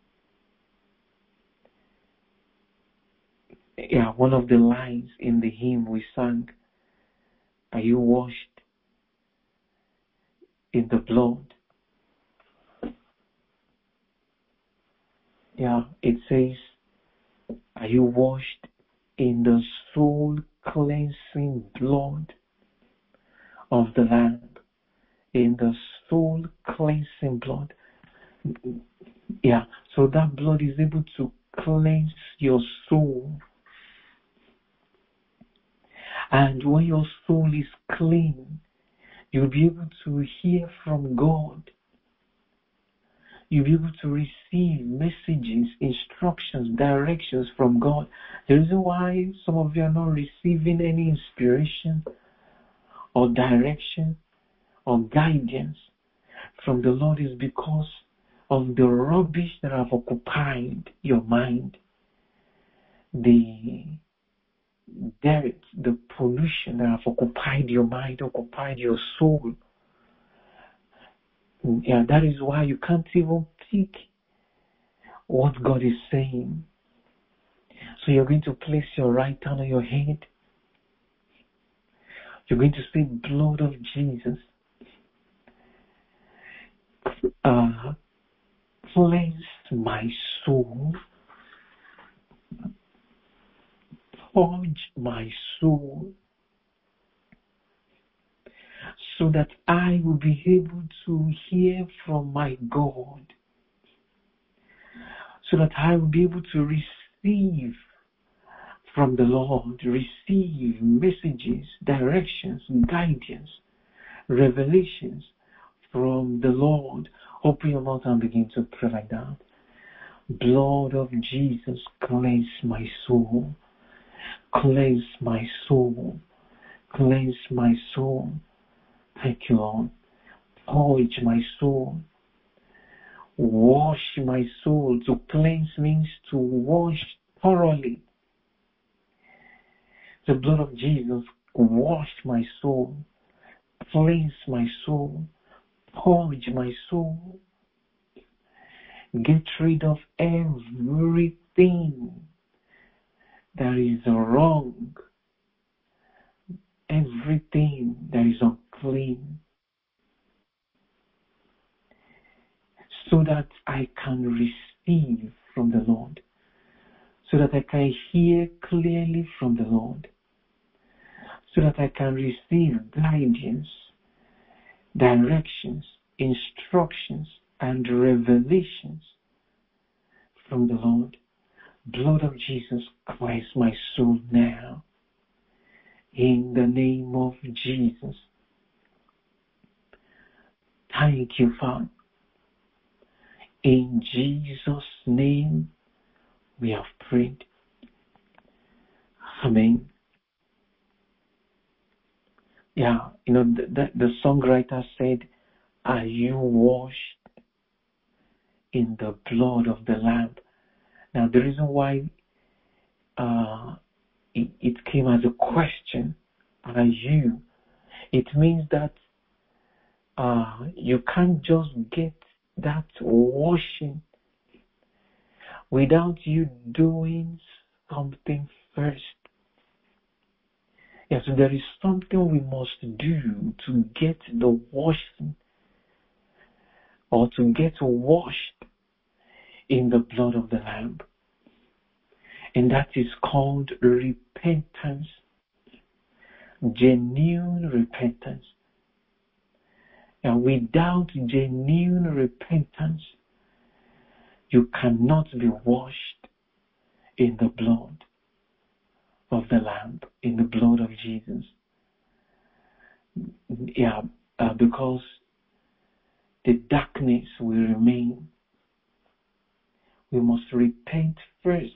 Yeah, one of the lines in the hymn we sang, are you washed in the blood? Yeah, it says, are you washed in the soul cleansing blood of the Lamb? In the soul cleansing blood. Yeah, so that blood is able to cleanse your soul. And when your soul is clean, you'll be able to hear from God. You'll be able to receive messages, instructions, directions from God. The reason why some of you are not receiving any inspiration or direction or guidance from the Lord is because of the rubbish that have occupied your mind, the dirt, the pollution that have occupied your mind, occupied your soul. Yeah, that is why you can't even pick what God is saying. So you're going to place your right hand on your head. You're going to say, blood of Jesus, uh, cleanse my soul, purge my soul, so that I will be able to hear from my God, so that I will be able to receive from the Lord, receive messages, directions, guidance, revelations from the Lord. Open your mouth and begin to pray like that. Blood of Jesus, cleanse my soul, cleanse my soul, cleanse my soul. Thank you, Lord. Purge my soul. Wash my soul. To cleanse means to wash thoroughly. The blood of Jesus wash my soul. Cleanse my soul. Purge my soul. Get rid of everything that is wrong. Everything that is unclean. So that I can receive from the Lord. So that I can hear clearly from the Lord. So that I can receive guidance, directions, instructions, and revelations from the Lord. Blood of Jesus, cleanse my soul now. In the name of Jesus. Thank you, Father. In Jesus' name, we have prayed. Amen. Yeah, you know, the, the, the songwriter said, are you washed in the blood of the Lamb? Now, the reason why uh, it, it came as a question, are you? It means that uh, you can't just get that washing without you doing something first. Yeah, so there is something we must do to get the washing or to get washed in the blood of the Lamb. And that is called repentance. Genuine repentance. And without genuine repentance, you cannot be washed in the blood of the Lamb, in the blood of Jesus. Yeah, uh, because the darkness will remain. We must repent first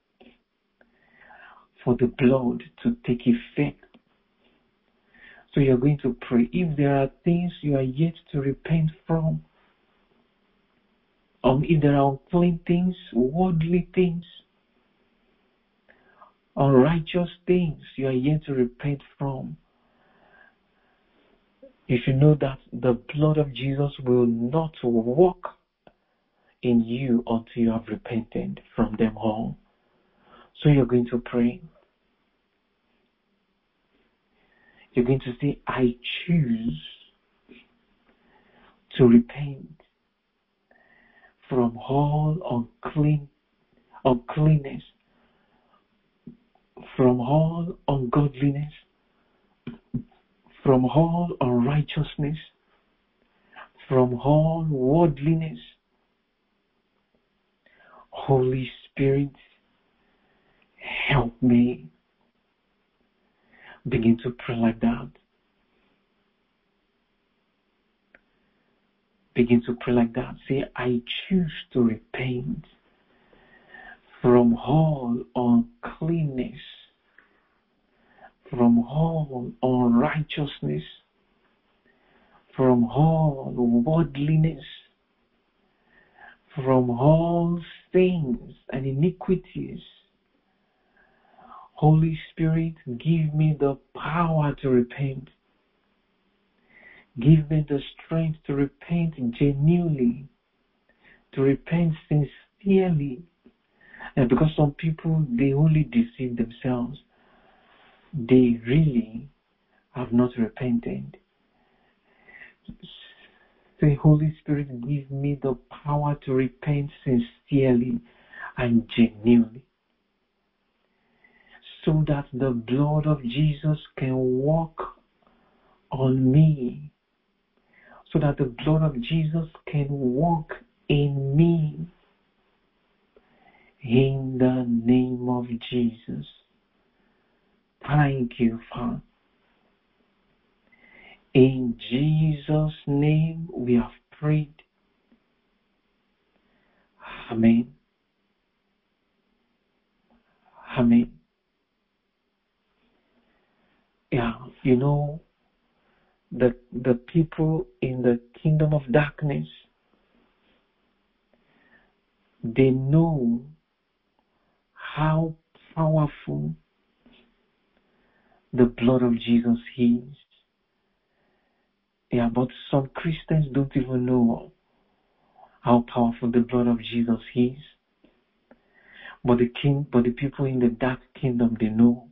for the blood to take effect. So you're going to pray. If there are things you are yet to repent from, um, if there are unclean things, worldly things, unrighteous things you are yet to repent from, you should know that the blood of Jesus will not work in you until you have repented from them all. So you're going to pray. You're going to say, I choose to repent from all unclean, uncleanness, from all ungodliness, from all unrighteousness, from all worldliness. Holy Spirit, help me. Begin to pray like that. Begin to pray like that. Say, I choose to repent from all uncleanness, from all unrighteousness, from all worldliness, from all sins and iniquities. Holy Spirit, give me the power to repent. Give me the strength to repent genuinely, to repent sincerely. And because some people, they only deceive themselves, they really have not repented. Say, Holy Spirit, give me the power to repent sincerely and genuinely, so that the blood of Jesus can walk on me, so that the blood of Jesus can walk in me. In the name of Jesus. Thank you, Father. In Jesus' name we have prayed. Amen. Amen. Yeah, you know, the the people in the kingdom of darkness, they know how powerful the blood of Jesus is. Yeah, but some Christians don't even know how powerful the blood of Jesus is. But the king, but the people in the dark kingdom, they know.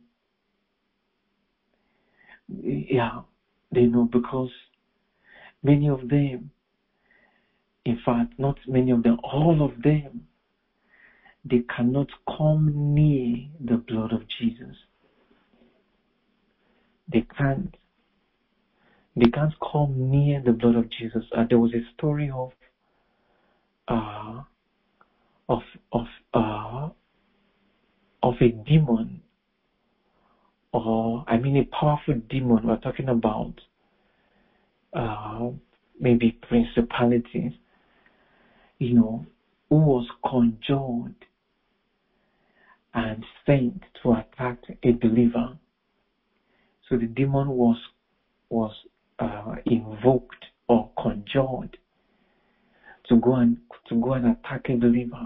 Yeah, they know, because many of them, in fact, not many of them, all of them, they cannot come near the blood of Jesus. They can't. They can't come near the blood of Jesus. Uh, there was a story of, uh, of, of, uh, of a demon, or I mean a powerful demon. We're talking about, uh, maybe principalities, you know, who was conjured and sent to attack a believer. So the demon was was uh, invoked or conjured to go and to go and attack a believer.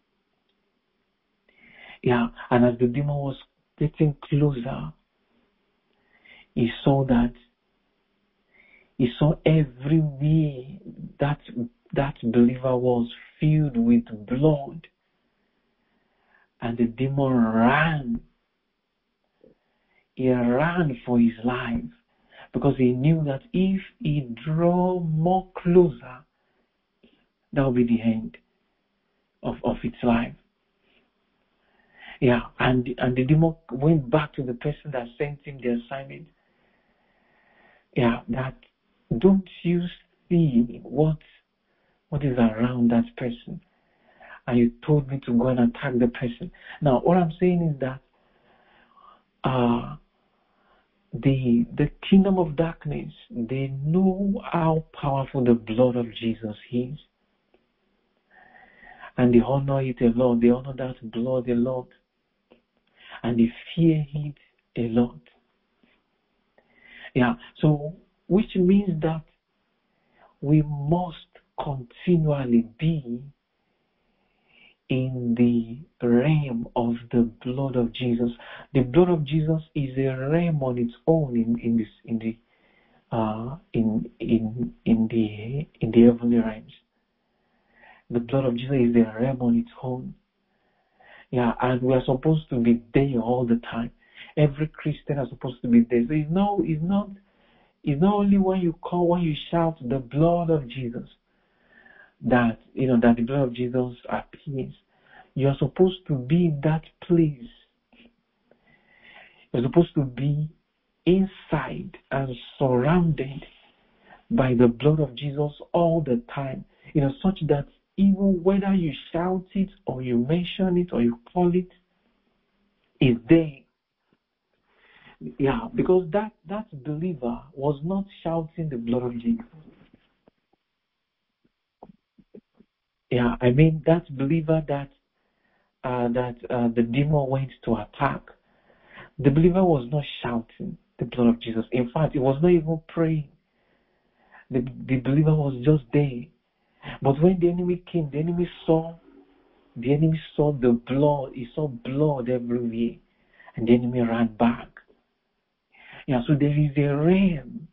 Yeah, and as the demon was getting closer, he saw that he saw everywhere that that believer was filled with blood, and the demon ran. He ran for his life, because he knew that if he drew more closer, that would be the end of, of its life. Yeah, and and the demon went back to the person that sent him the assignment. Yeah, that don't you see what what is around that person? And you told me to go and attack the person. Now, what I'm saying is that uh the the kingdom of darkness, they know how powerful the blood of Jesus is. And they honor it a lot. They honor that blood a lot. And they fear it a lot. Yeah, so which means that we must continually be in the realm of the blood of Jesus. The blood of Jesus is a realm on its own in, in this in the uh in in in the in the heavenly realms. The blood of Jesus is a realm on its own. Yeah, and we are supposed to be there all the time. Every Christian is supposed to be there. So it's not it's not it's not only when you call, when you shout the blood of Jesus, that you know that the blood of Jesus appears. You are supposed to be in that place. You're supposed to be inside and surrounded by the blood of Jesus all the time. You know, such that even whether you shout it or you mention it or you call it, it's there. Yeah, because that, that believer was not shouting the blood of Jesus. Yeah, I mean that believer that uh, that uh, the demon went to attack. The believer was not shouting the blood of Jesus. In fact, he was not even praying. The, the believer was just there. But when the enemy came, the enemy saw the enemy saw the blood. He saw blood everywhere, and the enemy ran back. Yeah, so there is a realm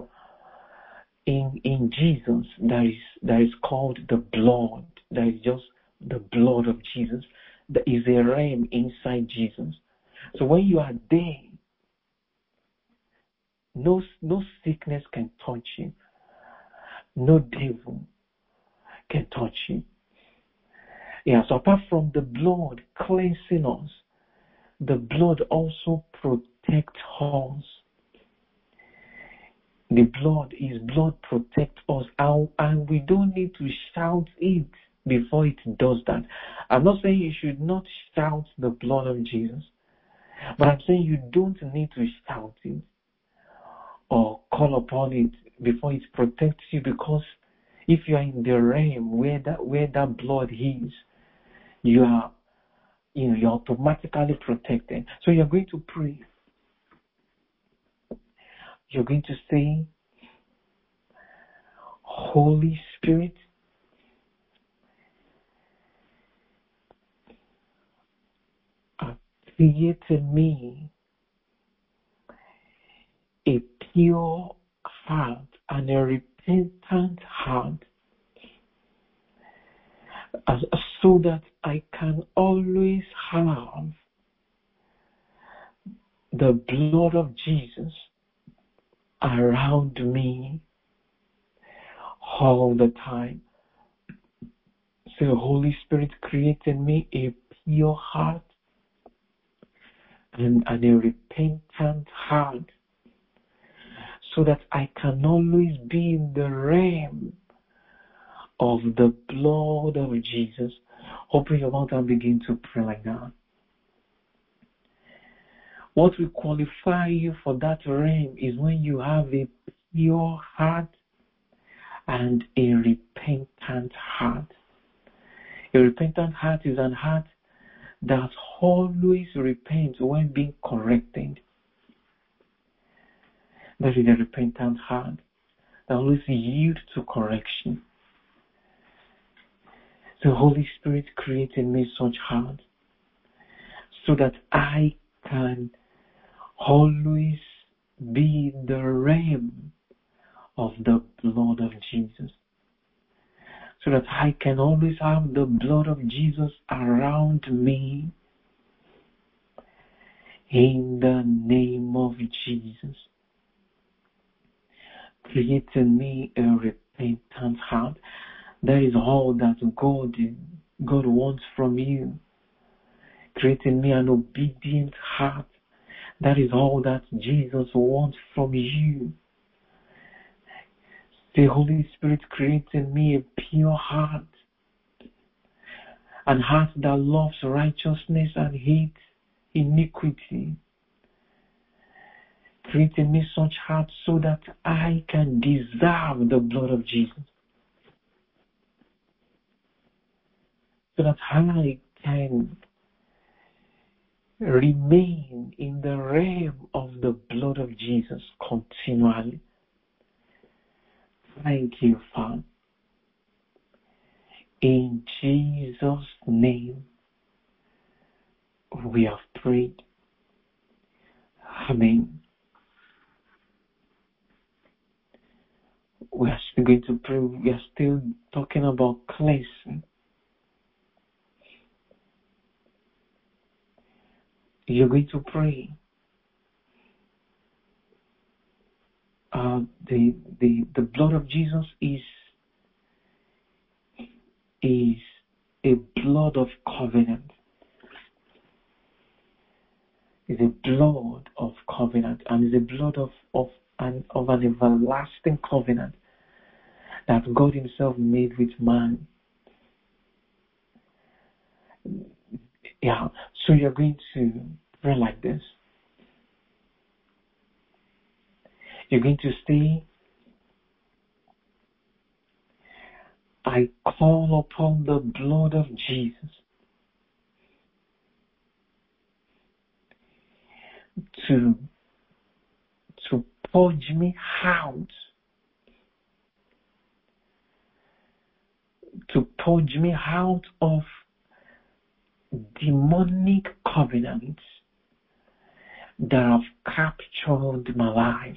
in in Jesus that is that is called the blood. That is just the blood of Jesus. There is a realm inside Jesus. So when you are there, no no sickness can touch you. No devil can touch you. Yeah, so apart from the blood cleansing us, the blood also protects us. The blood, His blood protects us, and, and we don't need to shout it before it does that. I'm not saying you should not shout the blood of Jesus, but I'm saying you don't need to shout it or call upon it before it protects you, because if you are in the realm where that where that blood is, you are you know you're automatically protected. So you're going to pray. You're going to say, Holy Spirit, create in me a pure heart and a repentant heart, as, so that I can always have the blood of Jesus around me all the time. So Holy Spirit, create in me a pure heart and, and a repentant heart, so that I can always be in the realm of the blood of Jesus. Open your mouth and begin to pray like that. What will qualify you for that realm is when you have a pure heart and a repentant heart. A repentant heart is an heart that always repents when being corrected. That is a repentant heart that always yields to correction. So Holy Spirit, create in me such heart, so that I can always be in the realm of the blood of Jesus, so that I can always have the blood of Jesus around me. In the name of Jesus, create in me a repentant heart. That is all that God, God wants from you. Create in me an obedient heart. That is all that Jesus wants from you. The Holy Spirit, create in me a pure heart, an heart that loves righteousness and hates iniquity. Create in me such heart so that I can deserve the blood of Jesus, so that I can remain in the realm of the blood of Jesus continually. Thank you, Father. In Jesus' name, we have prayed. Amen. We are still going to pray. We are still talking about cleansing. You're going to pray. Uh, the the the blood of Jesus is is a blood of covenant. Is a blood of covenant, and is a blood of of an of an everlasting covenant that God Himself made with man. Yeah. So you're going to pray like this. You're going to say, I call upon the blood of Jesus to, to purge me out, to purge me out of demonic covenants that have captured my life,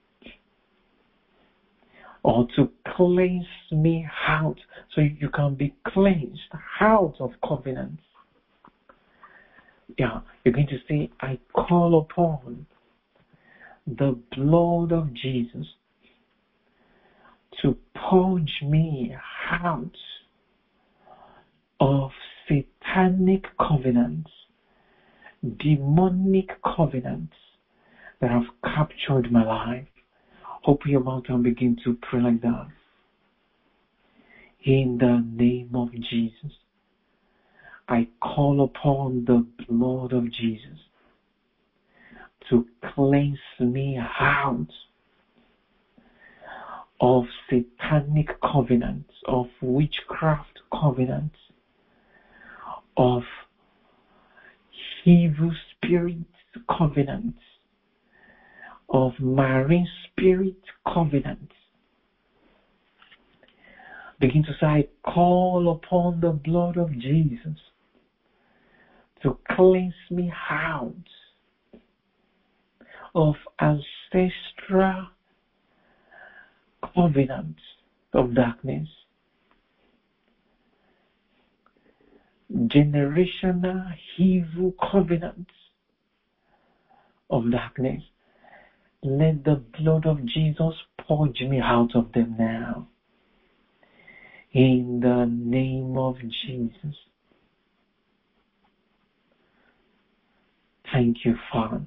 or to cleanse me out so you can be cleansed out of covenants. Yeah, you're going to say, I call upon the blood of Jesus to purge me out of satanic covenants, demonic covenants that have captured my life. Open your mouth and begin to pray like that. In the name of Jesus, I call upon the blood of Jesus to cleanse me out of satanic covenants, of witchcraft covenants, of evil spirits covenants, of marine spirit covenants. Begin to say, I call upon the blood of Jesus to cleanse me out of ancestral covenants of darkness, generational evil covenants of darkness. Let the blood of Jesus purge me out of them now. In the name of Jesus. Thank you, Father.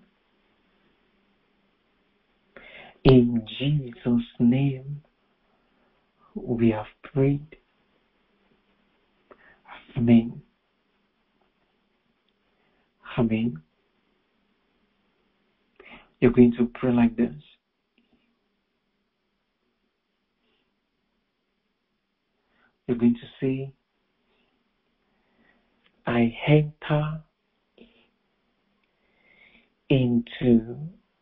In Jesus' name, we have prayed. Amen. Amen. You're going to pray like this. You're going to say, I enter into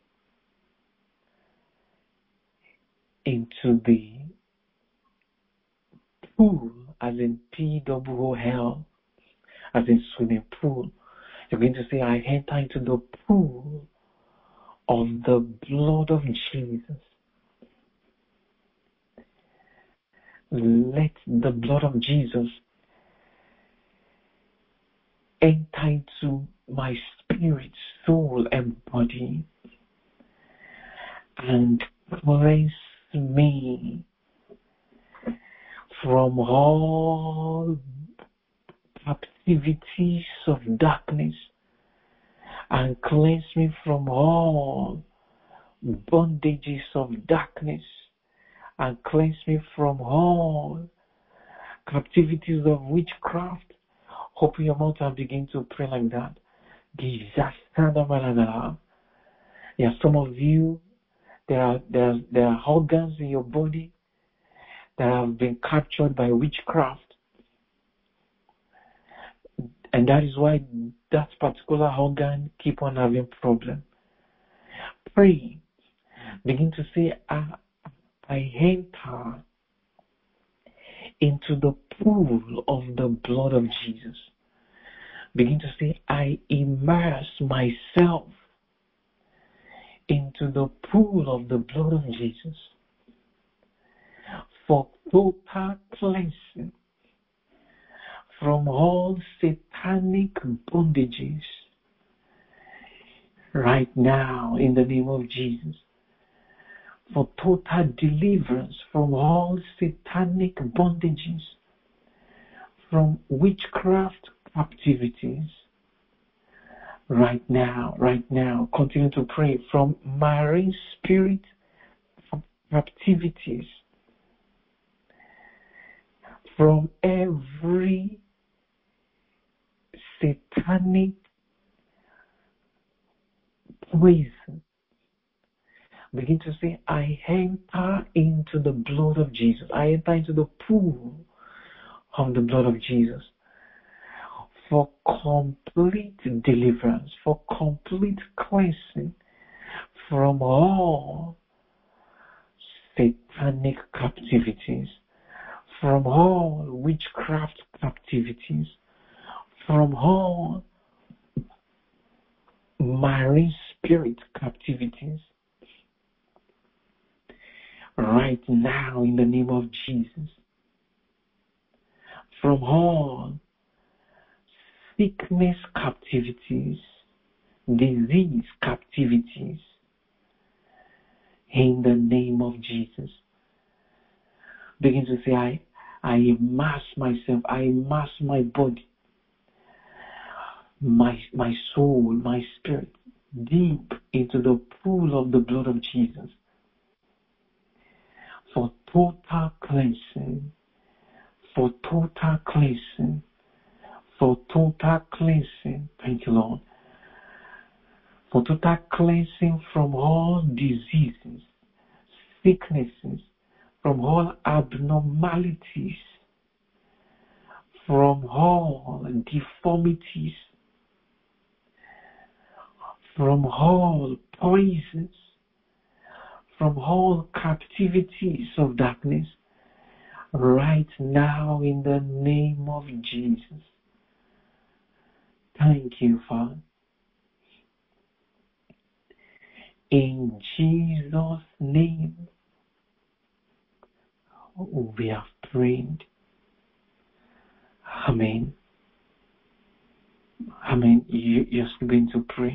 into the pool, as in P W O L, as in swimming pool. You're going to say, I enter into the pool of the blood of Jesus. Let the blood of Jesus enter into my spirit, soul, and body and cleanse me from all captivities of darkness and cleanse me from all bondages of darkness and cleanse me from all captivities of witchcraft. Open your mouth and begin to pray like that. Yeah, some of you, there are, there are, there are organs in your body that have been captured by witchcraft. And that is why that particular organ keep on having problem. Pray. Begin to say, I, I enter into the pool of the blood of Jesus. Begin to say, I immerse myself into the pool of the blood of Jesus for total cleansing from all satanic bondages right now in the name of Jesus. For total deliverance from all satanic bondages, from witchcraft captivities. Right now, right now, continue to pray from marine spirit captivities, from every satanic poison. Begin to say, I enter into the blood of Jesus. I enter into the pool of the blood of Jesus for complete deliverance, for complete cleansing from all satanic captivities, from all witchcraft captivities, from all marine spirit captivities. Right now, in the name of Jesus, from all sickness captivities, disease captivities, in the name of Jesus. Begin to say, I, I immerse myself, I immerse my body, my, my soul, my spirit, deep into the pool of the blood of Jesus for total cleansing, for total cleansing, for total cleansing. Thank you, Lord. For total cleansing from all diseases, sicknesses, from all abnormalities, from all deformities, from all poisons, from all captivities of darkness, right now in the name of Jesus. Thank you, Father. In Jesus' name, we have prayed. Amen. Amen. You, you're still going to pray.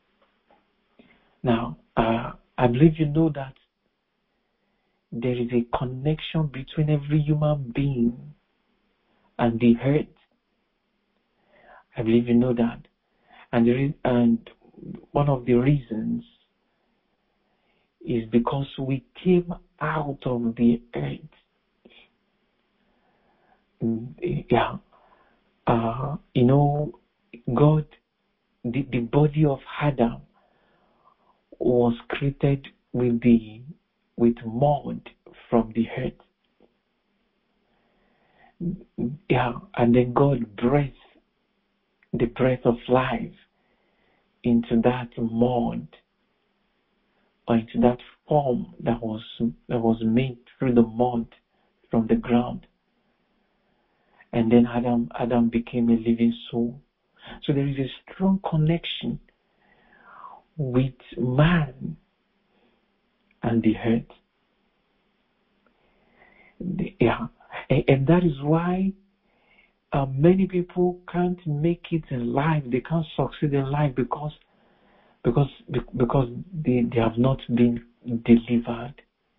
Now, uh, I believe you know that there is a connection between every human being and the earth. I believe you know that. And, there is, and one of the reasons is because we came out of the earth. Yeah. Uh, you know, God, the, the body of Adam was created with the with mud from the earth. Yeah, and then God breathed the breath of life into that mud, or into that form that was that was made through the mud from the ground. And then Adam Adam became a living soul. So there is a strong connection with man and the earth. Yeah, and, and that is why uh, many people can't make it in life. They can't succeed in life because because because they, they have not been delivered.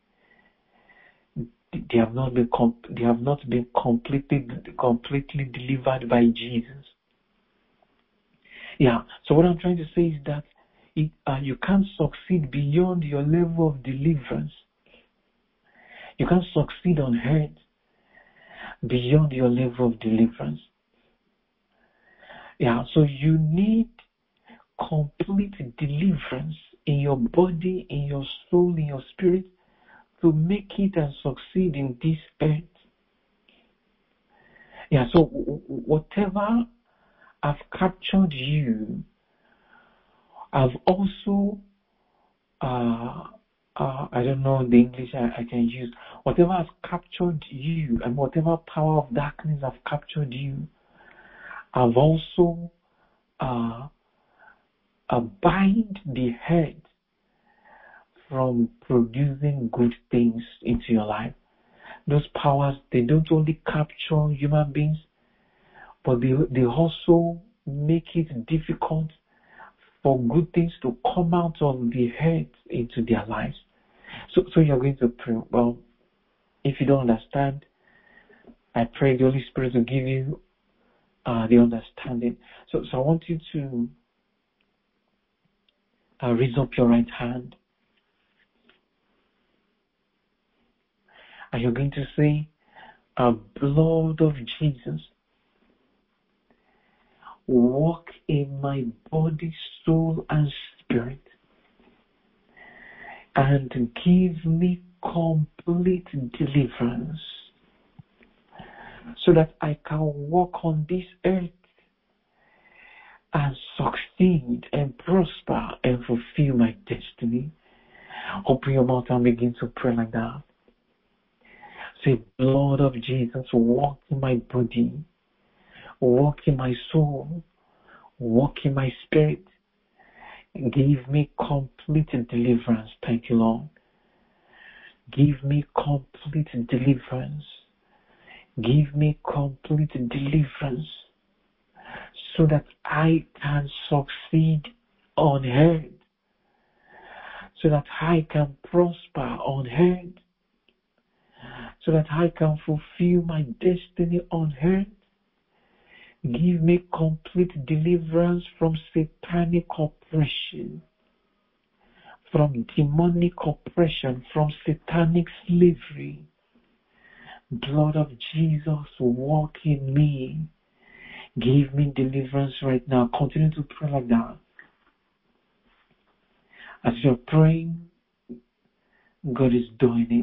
They have not been com- they have not been completely completely delivered by Jesus. Yeah. So what I'm trying to say is that it, uh, you can't succeed beyond your level of deliverance. You can't succeed on earth beyond your level of deliverance. Yeah. So you need complete deliverance in your body, in your soul, in your spirit, to make it and succeed in this earth. Yeah. So whatever have captured you, I've also, uh, uh, I don't know the English I, I can use, whatever has captured you and whatever power of darkness have captured you, I've also uh, uh, bind the head from producing good things into your life. Those powers, they don't only capture human beings, but they, they also make it difficult for good things to come out of the head into their lives. So, so you're going to pray. Well, if you don't understand, I pray the Holy Spirit will give you uh, the understanding. So, so I want you to uh, raise up your right hand, and you're going to say, uh, "Blood of Jesus, walk in my body, soul, and spirit, and give me complete deliverance so that I can walk on this earth and succeed and prosper and fulfill my destiny. Open your mouth and begin to pray like that. Say, blood of Jesus, walk in my body, walk in my soul, walk in my spirit. Give me complete deliverance. Thank you, Lord. Give me complete deliverance. Give me complete deliverance so that I can succeed on earth, so that I can prosper on earth, so that I can fulfill my destiny on earth. Give me complete deliverance from satanic oppression, from demonic oppression, from satanic slavery. Blood of Jesus, walk in me. Give me deliverance right now. Continue to pray like that. As you're praying, God is doing it.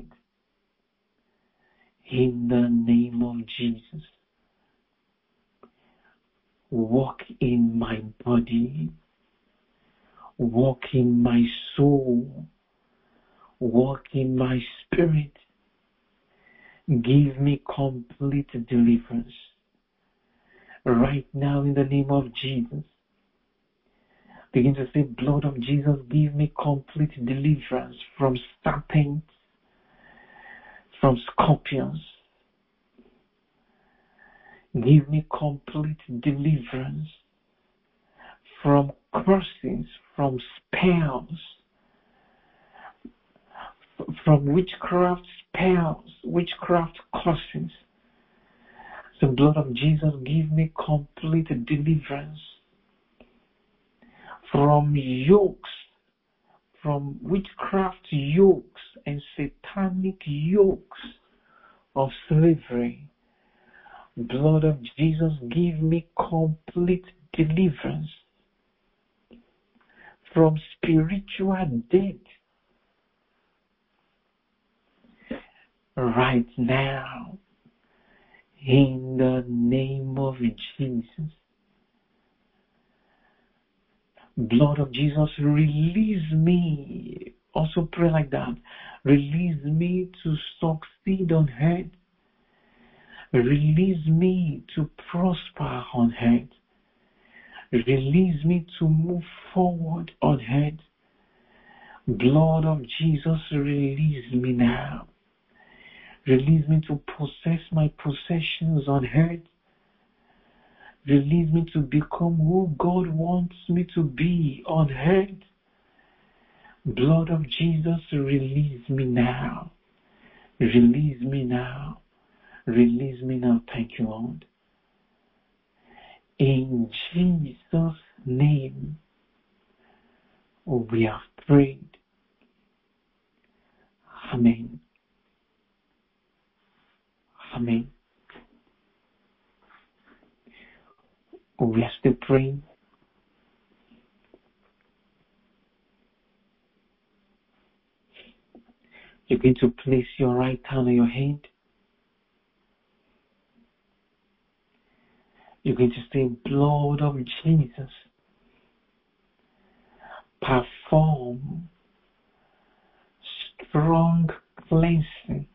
In the name of Jesus. Walk in my body. Walk in my soul. Walk in my spirit. Give me complete deliverance. Right now in the name of Jesus. Begin to say, blood of Jesus, give me complete deliverance from serpents, from scorpions. Give me complete deliverance from curses, from spells, from witchcraft spells, witchcraft curses. The blood of Jesus, give me complete deliverance from yokes, from witchcraft yokes and satanic yokes of slavery. Blood of Jesus, give me complete deliverance from spiritual death. Right now, in the name of Jesus. Blood of Jesus, release me. Also pray like that. Release me to succeed on earth. Release me to prosper on earth. Release me to move forward on earth. Blood of Jesus, release me now. Release me to possess my possessions on earth. Release me to become who God wants me to be on earth. Blood of Jesus, release me now. Release me now. Release me now. Thank you, Lord. In Jesus' name, we have prayed. Amen. Amen. We are still praying. You're going to place your right hand on your head. You're going to say, blood of Jesus, perform strong cleansing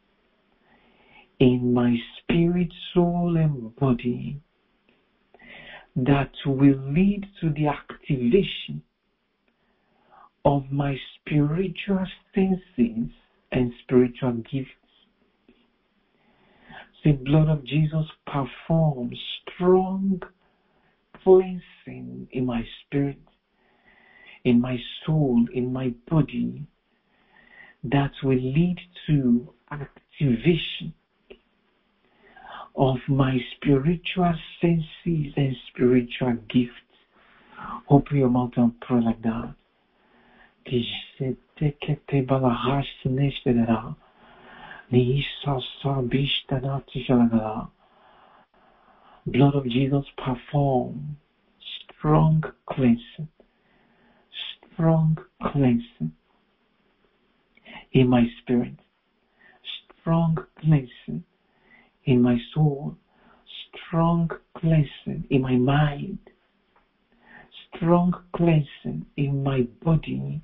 in my spirit, soul, and body that will lead to the activation of my spiritual senses and spiritual gifts. The blood of Jesus performs strong cleansing in my spirit, in my soul, in my body, that will lead to activation of my spiritual senses and spiritual gifts. Open your mouth and pray like that. Blood of Jesus, perform strong cleansing, strong cleansing in my spirit, strong cleansing in my soul, strong cleansing in my mind, strong cleansing in my body,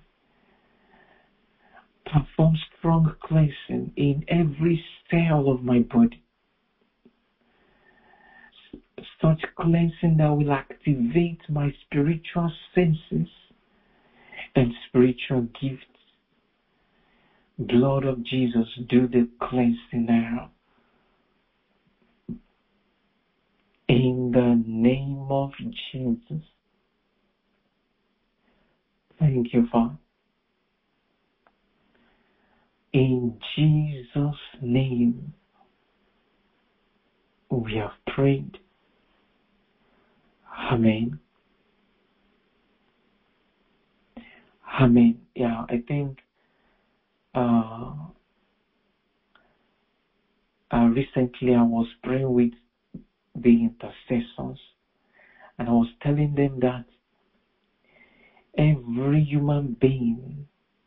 perform strong cleansing in every cell of my body. Such cleansing that will activate my spiritual senses and spiritual gifts. Blood of Jesus, do the cleansing now. In the name of Jesus. Thank you, Father. In Jesus' name, we have prayed. Amen. Amen. Yeah, I think uh, uh, recently I was praying with the intercessors, and I was telling them that every human being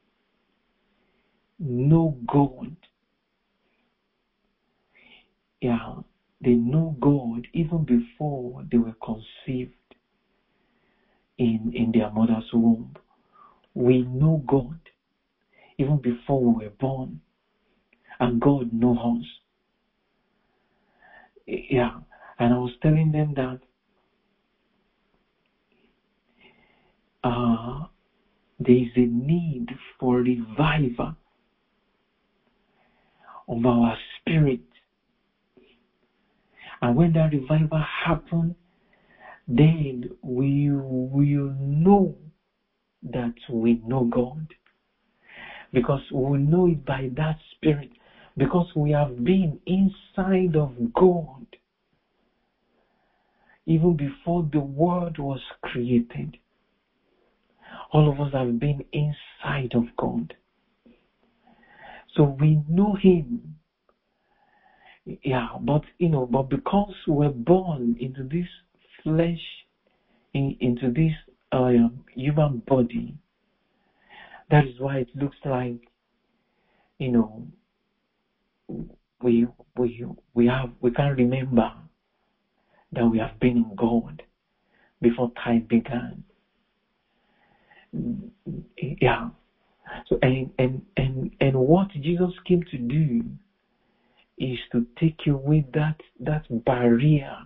know God. Yeah, they know God even before they were conceived in, in their mother's womb. We know God even before we were born, and God knows us. Yeah, and I was telling them that uh, there is a need for revival of our spirit. And when that revival happens, then we will know that we know God. Because we know it by that spirit. Because we have been inside of God even before the world was created. All of us have been inside of God. So we know Him. Yeah, but you know, but because we're born into this flesh, in, into this uh, human body, that is why it looks like, you know, we we we have we can't remember that we have been in God before time began. Yeah. So and and and and what Jesus came to do is to take away that that barrier,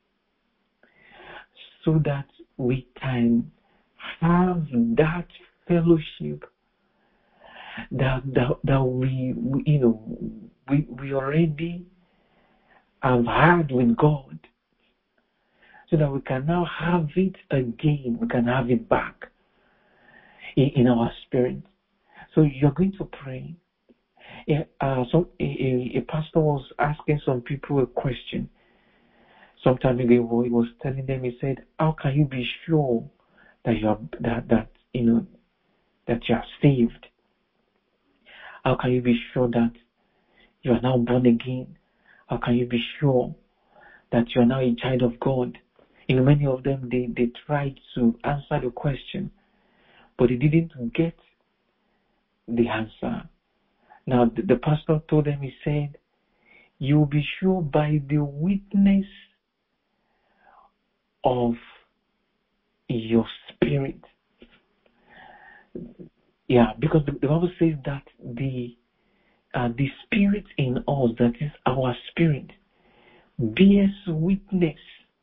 so that we can have that fellowship that that, that we, we you know we we already have had with God, so that we can now have it again. We can have it back in, in our spirit. So you're going to pray. Yeah, uh, so a, a, a pastor was asking some people a question. Sometime ago, he was telling them, he said, "How can you be sure that you are that that you know that you are saved? How can you be sure that you are now born again? How can you be sure that you are now a child of God?" You know, many of them they they tried to answer the question, but they didn't get the answer. Now the, the pastor told them, he said, "You will be sure by the witness of your spirit." Yeah, because the, the Bible says that the uh, the spirit in us, that is our spirit, bears witness,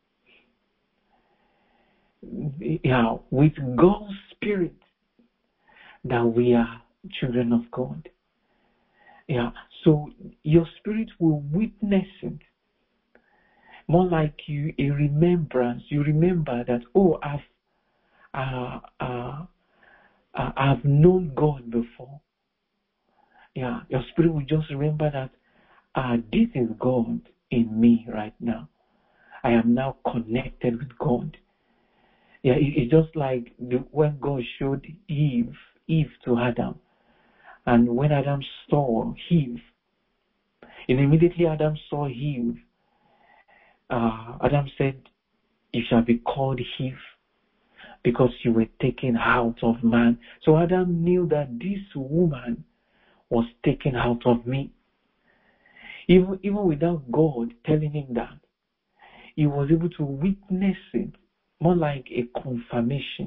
yeah, with God's spirit that we are children of God. Yeah, so your spirit will witness it. More like you, a remembrance. You remember that, oh, I've uh, uh, uh, I've known God before. Yeah, your spirit will just remember that uh, this is God in me right now. I am now connected with God. Yeah, it, it's just like the, when God showed Eve, Eve to Adam, and when Adam saw Eve, and immediately Adam saw Eve, uh, Adam said, "You shall be called Eve, because you were taken out of man." So Adam knew that this woman was taken out of me. Even, even without God telling him that, he was able to witness it, more like a confirmation.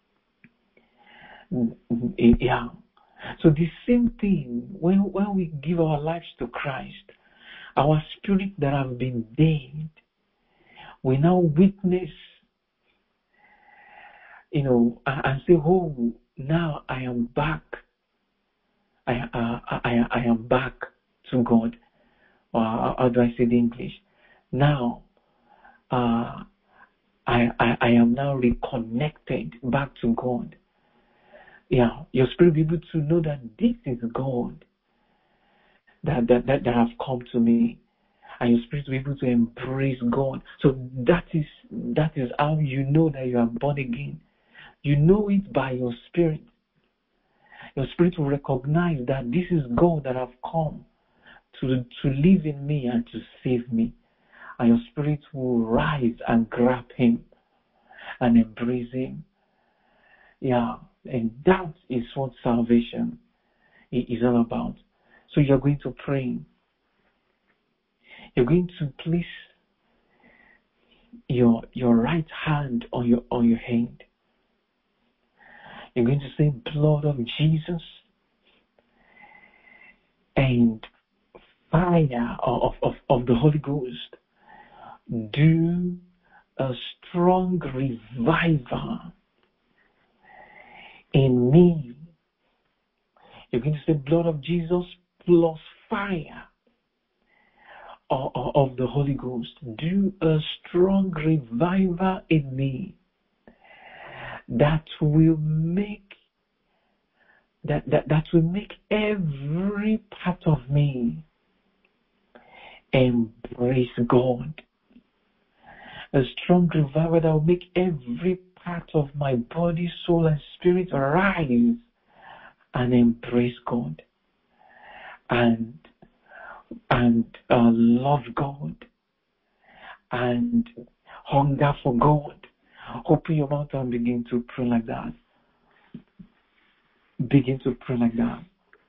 Yeah. So the same thing, when, when we give our lives to Christ, our spirit that have been dead, we now witness, you know, and say, oh, now I am back. I, uh, I, I am back to God. Or how do I say it in English? Now, uh, I, I, I am now reconnected back to God. Yeah, your spirit will be able to know that this is God that, that, that, that have come to me. And your spirit will be able to embrace God. So that is that is how you know that you are born again. You know it by your spirit. Your spirit will recognize that this is God that have come to, to live in me and to save me. And your spirit will rise and grab him and embrace him. Yeah, and that is what salvation is all about. So you're going to pray. You're going to place your your right hand on your on your head. You're going to say, blood of Jesus and fire of, of, of the Holy Ghost, do a strong revival in me. You're going to say, blood of Jesus plus fire of, of the Holy Ghost, do a strong revival in me that will make that, that, that will make every part of me embrace God. A strong revival that will make every part of my body, soul, and spirit rise and embrace God and and uh, love God and hunger for God. Open your mouth and begin to pray like that. Begin to pray like that.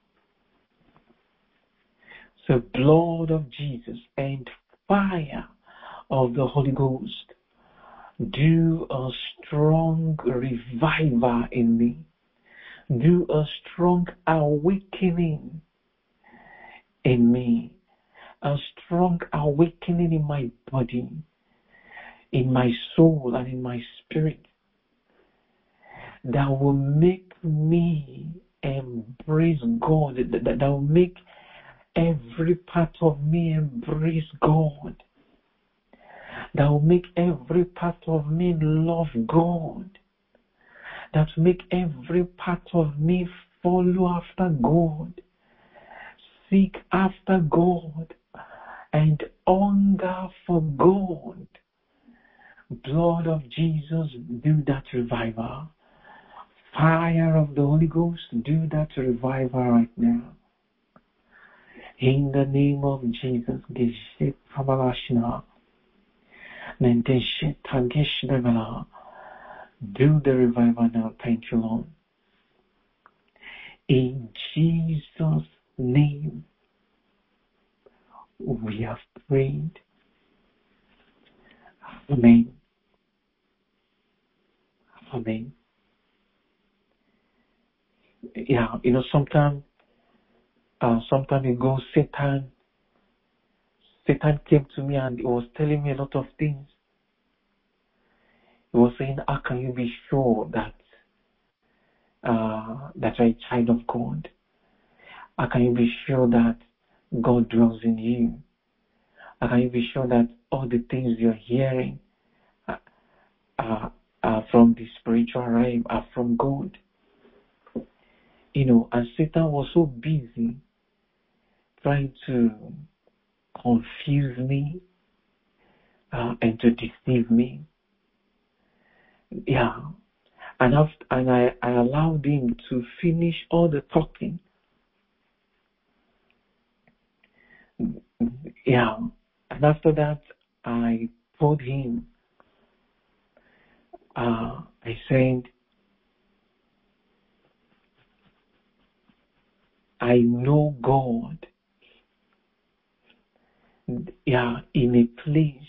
So, blood of Jesus and fire of the Holy Ghost, do a strong revival in me. Do a strong awakening in me. A strong awakening in my body, in my soul, and in my spirit that will make me embrace God, that, that will make every part of me embrace God, that will make every part of me love God, that will make every part of me follow after God, seek after God, and hunger for God. Blood of Jesus, do that revival. Fire of the Holy Ghost, do that revival right now. In the name of Jesus, do the revival now. Thank you, Lord. In Jesus' name, we have prayed. Amen. Amen. Yeah, you know, sometime, uh, sometime ago, Satan, Satan came to me and he was telling me a lot of things. He was saying, how can you be sure that, uh, that you're a child of God? How can you be sure that God dwells in you? How can you be sure that all the things you're hearing are, are, are from the spiritual realm, are from God? You know, and Satan was so busy trying to confuse me uh, and to deceive me. Yeah. And, after, and I, I allowed him to finish all the talking. Yeah. And after that, I told him, uh, I said, I know God. yeah, in a place,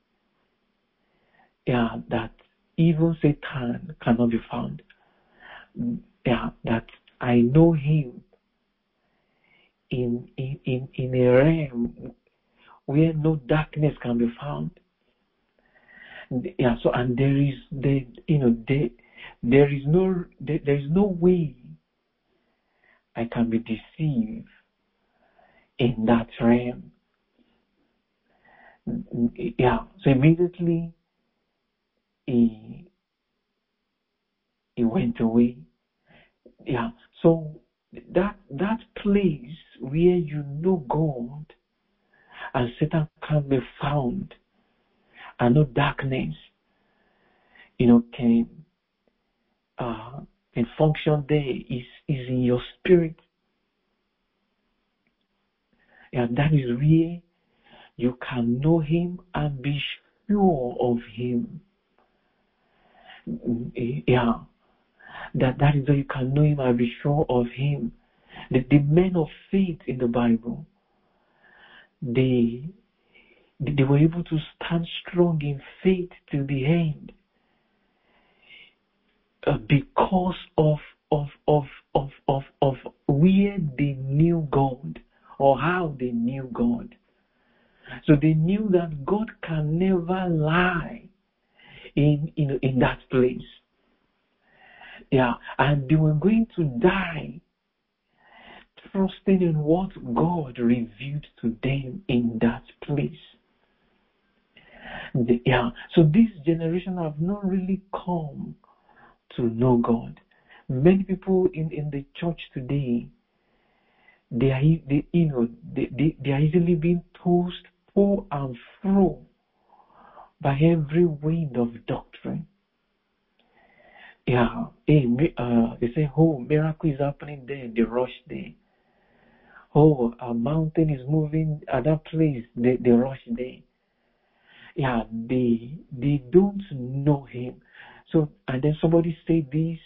yeah, that even Satan cannot be found. Yeah, that I know him in in in, in a realm where no darkness can be found. Yeah, so and there is the you know there there is no there, there is no way I can be deceived in that realm. Yeah, so immediately he he went away. Yeah, so that that place where you know God and Satan can be found and no darkness, you know, can uh can function there is is in your spirit. Yeah, that is where you can know him and be sure of him. Yeah, that that is where you can know him and be sure of him. The, the men of faith in the Bible, they they were able to stand strong in faith till the end, uh, because of of of of of of where they knew God or how they knew God. So they knew that God can never lie in in in that place. Yeah, and they were going to die trusting in what God revealed to them in that place. The, yeah, so this generation have not really come to know God. Many people in, in the church today, they are they, you know they, they, they are easily being tossed to and fro by every wind of doctrine. Yeah, hey, uh, they say, oh, miracle is happening there, they rush there. Oh, a mountain is moving at that place, they, they rush there. Yeah, they they don't know him. So, and then somebody say this,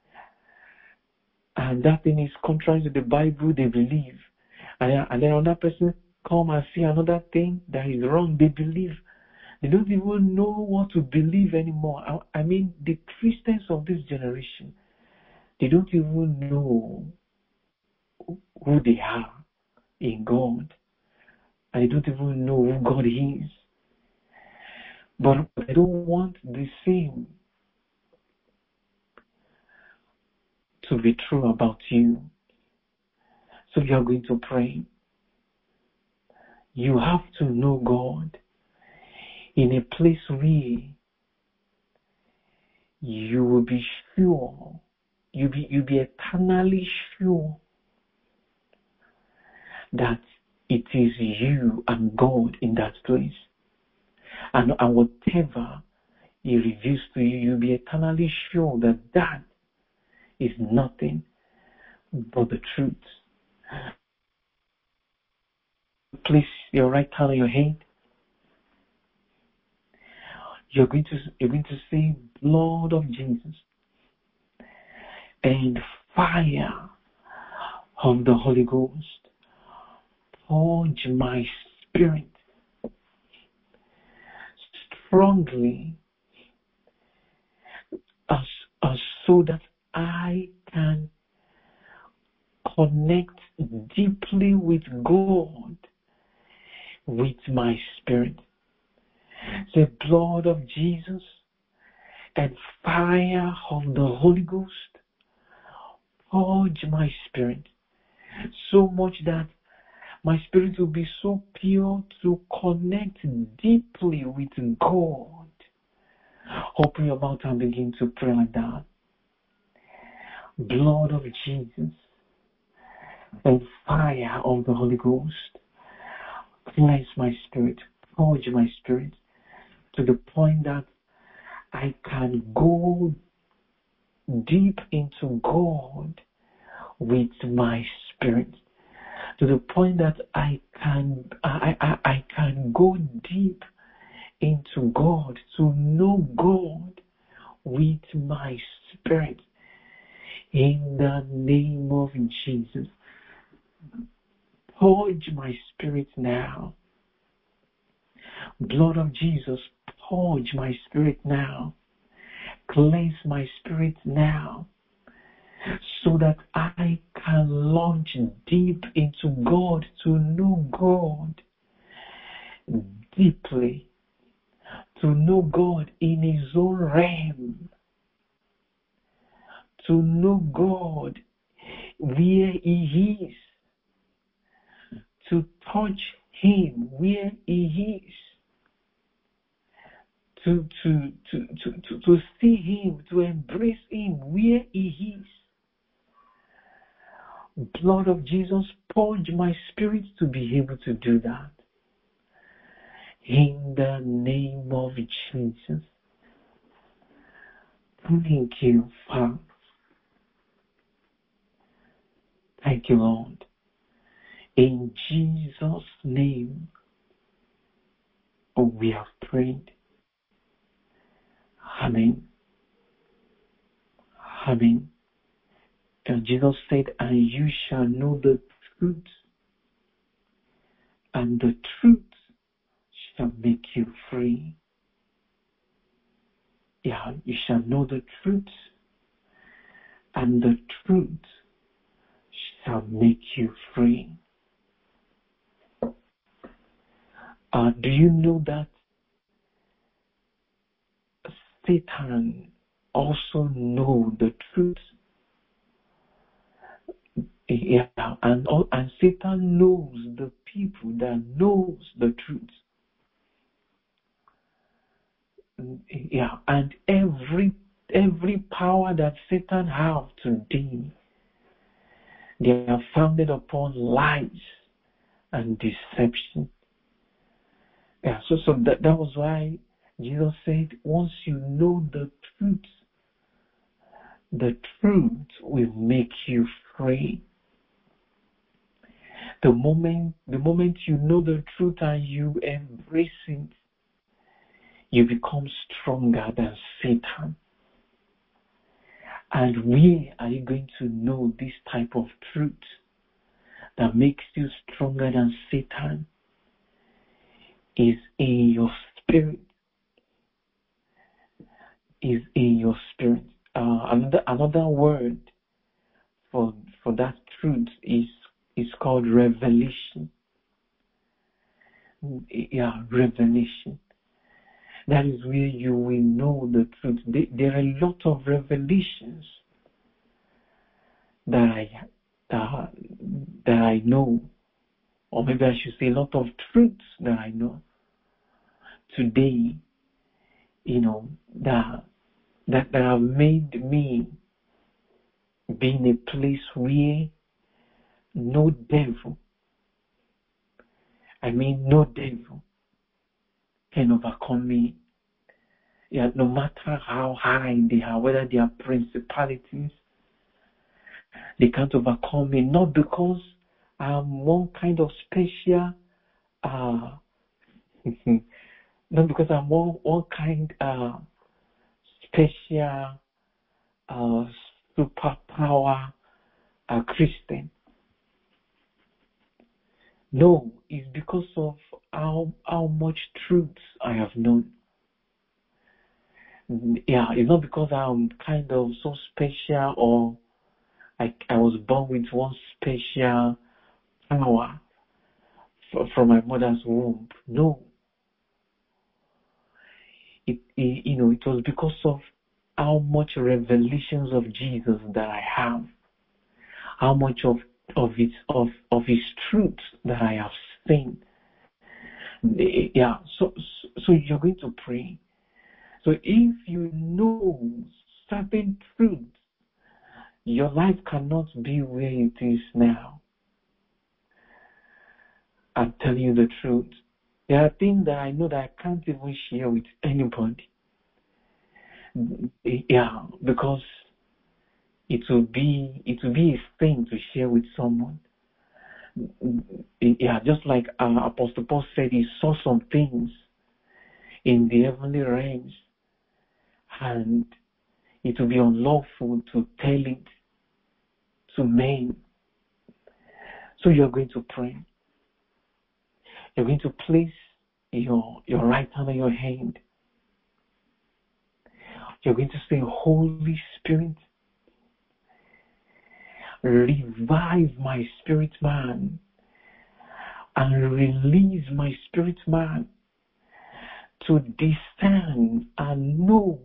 and that thing is contrary to the Bible, they believe. And then, and then another person come and see another thing that is wrong, they believe. They don't even know what to believe anymore. I, I mean, the Christians of this generation, they don't even know who they are in God. And they don't even know who God is. But they don't want the same to be true about you. So you are going to pray. You have to know God in a place where you will be sure, you'll be, you'll be eternally sure that it is you and God in that place. And, and whatever He reveals to you, you'll be eternally sure that that is nothing but the truth. Place your right hand on your head. You're going to you're going to say, blood of Jesus and fire of the Holy Ghost, purge my spirit strongly, as, as so that I can connect deeply with God with my spirit. Say, blood of Jesus and fire of the Holy Ghost, purge my spirit so much that my spirit will be so pure to connect deeply with God. Open your mouth and begin to pray like that. Blood of Jesus and fire of the Holy Ghost, cleanse my spirit, purge my spirit to the point that I can go deep into God with my spirit, to the point that I can I, I, I can go deep into God, to know God with my spirit. In the name of Jesus, purge my spirit now. Blood of Jesus, purge my spirit now. Cleanse my spirit now, so that I can launch deep into God, to know God deeply, to know God in His own realm, to know God where He is, to touch Him where He is, to, to, to, to, to, to see Him, to embrace Him where He is. Blood of Jesus, purge my spirit to be able to do that. In the name of Jesus. Thank you, Father. Thank you, Lord. In Jesus' name, we have prayed. Amen. Amen. And Jesus said, and you shall know the truth, and the truth shall make you free. Yeah, you shall know the truth, and the truth shall make you free. Uh, do you know that Satan also knows the truth? Yeah, and, and Satan knows the people that knows the truth. Yeah, and every every power that Satan have today, they are founded upon lies and deception. Yeah, so so that, that was why Jesus said, once you know the truth, the truth will make you free. The moment the moment you know the truth and you embrace it, you become stronger than Satan. And where are you going to know this type of truth that makes you stronger than Satan? Is in your spirit. Is in your spirit. Uh, another another word for for that truth is is called revelation. Yeah, revelation. That is where you will know the truth. There are a lot of revelations that I uh, that I know, or maybe I should say a lot of truths that I know today. You know that that that have made me be in a place where no devil, I mean no devil, can overcome me. Yeah, no matter how high they are, whether they are principalities, they can't overcome me. Not because I'm one kind of special, uh, not because I'm one one kind uh special uh superpower uh, Christian. No, it's because of how how much truth I have known. Yeah, it's not because I'm kind of so special or I, I was born with one special power from my mother's womb. No. It, it, you know, it was because of how much revelations of Jesus that I have, how much of of his of of his truth that I have seen. Yeah. So so you're going to pray. So if you know certain truths, your life cannot be where it is now. I'm telling you the truth. There are things that I know that I can't even share with anybody. Yeah, because it will be it will be a thing to share with someone. Yeah, just like uh, Apostle Paul said, he saw some things in the heavenly realms, and it will be unlawful to tell it to men. So you're going to pray. You're going to place your, your right hand on your hand. You're going to say, Holy Spirit, revive my spirit man and release my spirit man to discern and know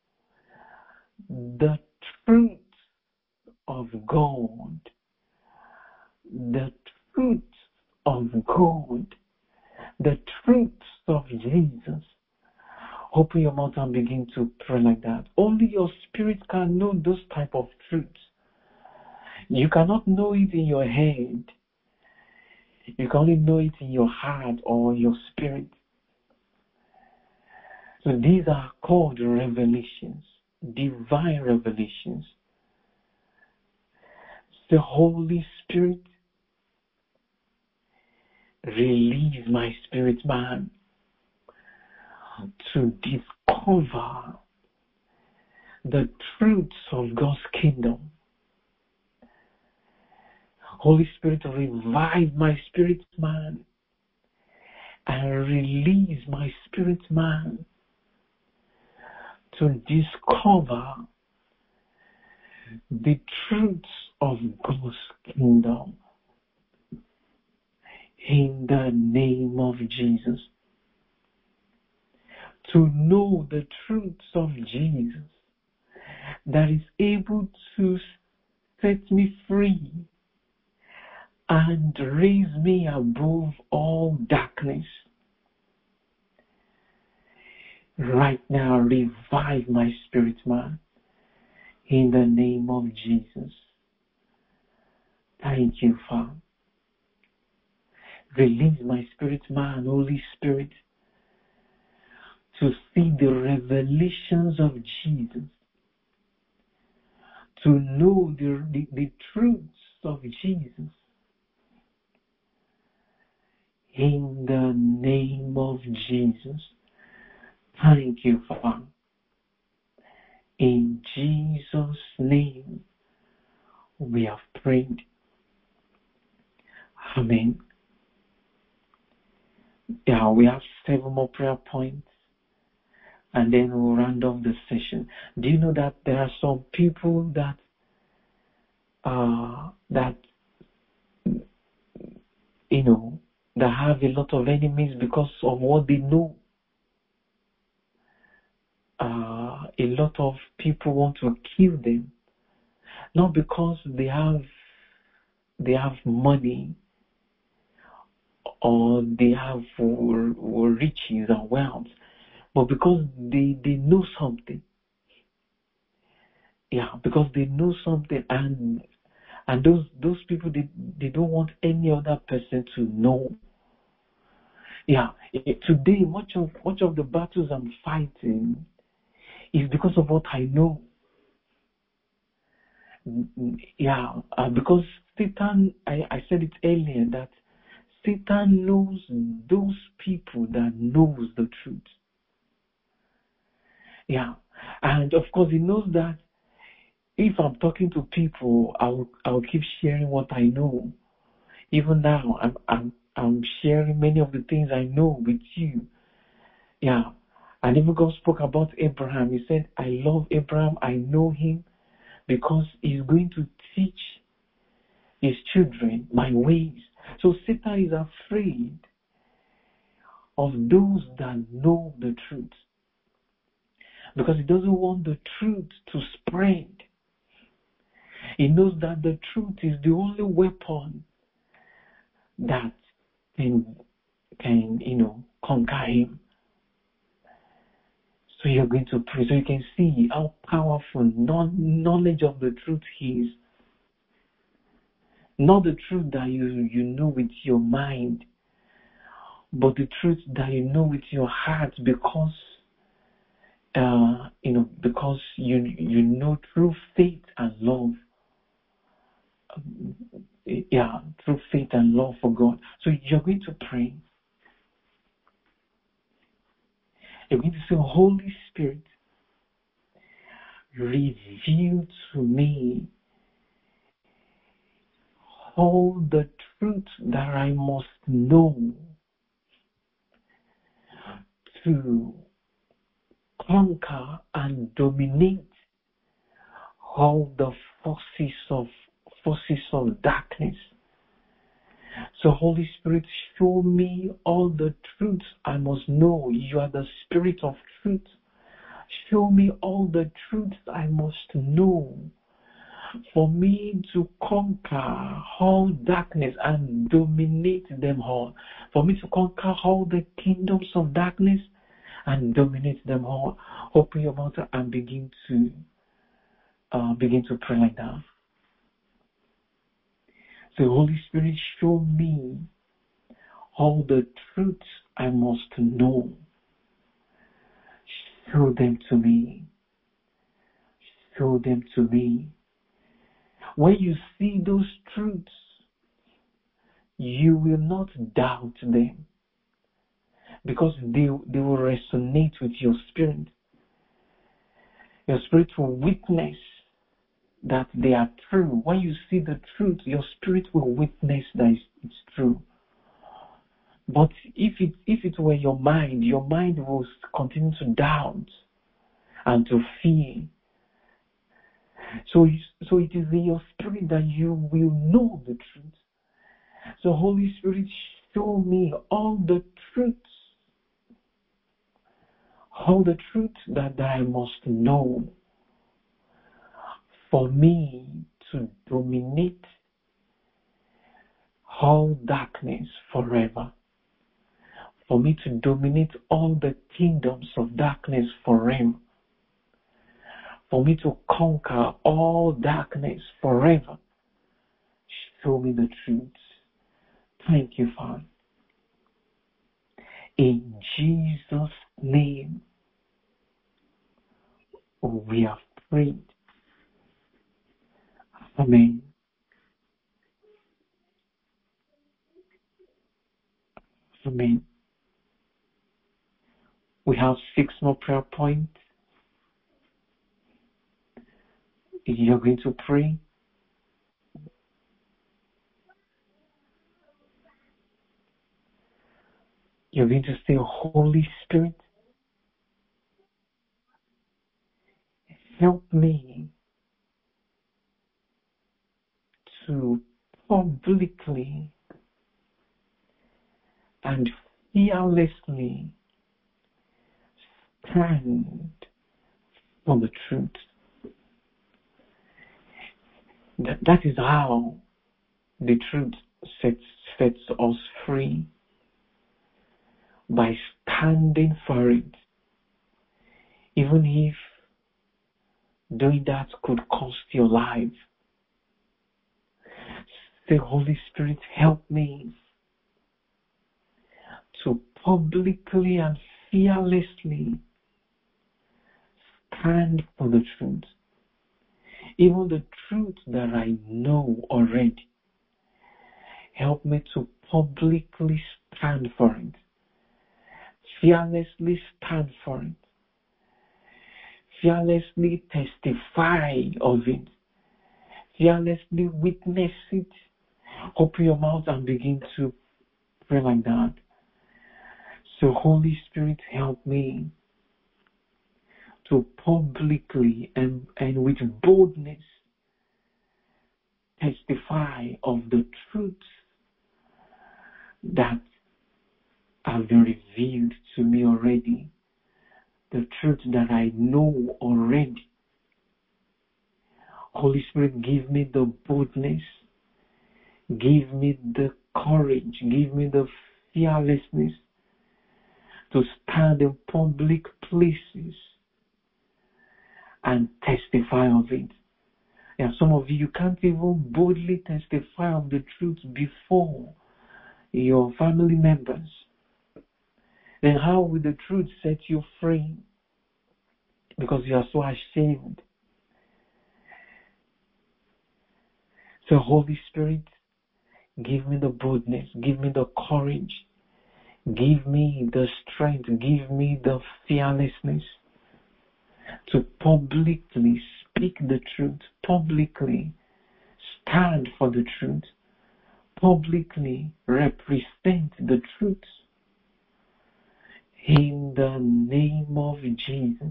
the truth of God, the truth of God, the truth of Jesus. Open your mouth and begin to pray like that. Only your spirit can know those type of truths. You cannot know it in your head. You can only know it in your heart or your spirit. So these are called revelations, divine revelations. The Holy Spirit, release my spirit man to discover the truths of God's kingdom. Holy Spirit, revive my spirit man and release my spirit man to discover the truths of God's kingdom. In the name of Jesus. To know the truths of Jesus that is able to set me free and raise me above all darkness. Right now, revive my spirit man in the name of Jesus. Thank you, Father. Release my spirit man, Holy Spirit, to see the revelations of Jesus, to know the, the, the truths of Jesus. In the name of Jesus. Thank you, Father. In Jesus' name, we have prayed. Amen. Yeah, we have seven more prayer points, and then we'll round off the session. Do you know that there are some people that uh that you know that have a lot of enemies because of what they know? Uh, a lot of people want to kill them, not because they have they have money or they have riches and wealth, but because they, they know something. Yeah, because they know something, and and those those people they, they don't want any other person to know. Yeah, today much of much of the battles I'm fighting is because of what I know. Yeah, uh, because Satan, I, I said it earlier that Satan knows those people that knows the truth. Yeah, and of course he knows that if I'm talking to people, I'll I'll keep sharing what I know. Even now, I'm I'm I'm sharing many of the things I know with you. Yeah, and even God spoke about Abraham. He said, "I love Abraham. I know him because he's going to teach his children my ways." So Satan is afraid of those that know the truth, because he doesn't want the truth to spread. He knows that the truth is the only weapon that can, can you know, conquer him. So you're going to pray so you can see how powerful knowledge of the truth is. Not the truth that you, you know with your mind, but the truth that you know with your heart, because uh, you know, because you you know through faith and love. Yeah, through faith and love for God. So you're going to pray. You're going to say, Holy Spirit, reveal to me all the truth that I must know to conquer and dominate all the forces of forces of darkness. So Holy Spirit, show me all the truths I must know. You are the Spirit of truth. Show me all the truths I must know for me to conquer all darkness and dominate them all. For me to conquer all the kingdoms of darkness and dominate them all. Open your mouth and begin to uh, begin to pray like that. The Holy Spirit, show me all the truths I must know. Show them to me. Show them to me. When you see those truths, you will not doubt them because they, they will resonate with your spirit. Your spirit will witness that they are true. When you see the truth, your spirit will witness that it's true. But if it if it were your mind, your mind will continue to doubt and to fear. So, you, so it is in your spirit that you will know the truth. So Holy Spirit, show me all the truths, all the truths that I must know for me to dominate all darkness forever. For me to dominate all the kingdoms of darkness forever. For me to conquer all darkness forever. Show me the truth. Thank you, Father. In Jesus' name, we have prayed. Amen. Amen. We have six more prayer points. You're going to pray. You're going to say, Holy Spirit, help me to publicly and fearlessly stand for the truth. That, that is how the truth sets, sets us free. By standing for it. Even if doing that could cost your life. Say, Holy Spirit, help me to publicly and fearlessly stand for the truth. Even the truth that I know already. Help me to publicly stand for it. Fearlessly stand for it. Fearlessly testify of it. Fearlessly witness it. Open your mouth and begin to pray like that. So Holy Spirit, help me to publicly and, and with boldness testify of the truths that have been revealed to me already. The truth that I know already. Holy Spirit, give me the boldness. Give me the courage. Give me the fearlessness to stand in public places and testify of it. Yeah, some of you, you can't even boldly testify of the truth before your family members. Then how will the truth set you free? Because you are so ashamed. So Holy Spirit, give me the boldness, give me the courage, give me the strength, give me the fearlessness to publicly speak the truth, publicly stand for the truth, publicly represent the truth. In the name of Jesus.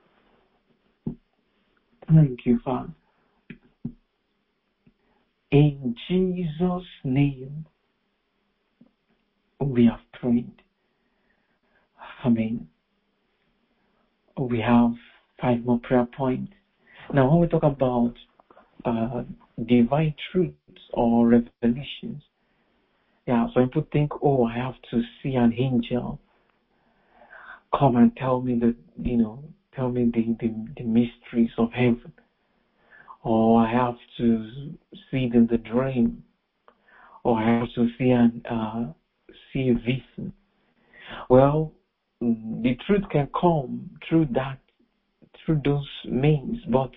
Thank you, Father. In Jesus' name, we have prayed. Amen. We have five more prayer points. Now, when we talk about uh, divine truths or revelations, yeah, so people think, oh, I have to see an angel come and tell me the, you know, tell me the, the, the mysteries of heaven. Or I have to see it in the dream. Or I have to see an, uh, see a vision. Well, the truth can come through that, through those means, but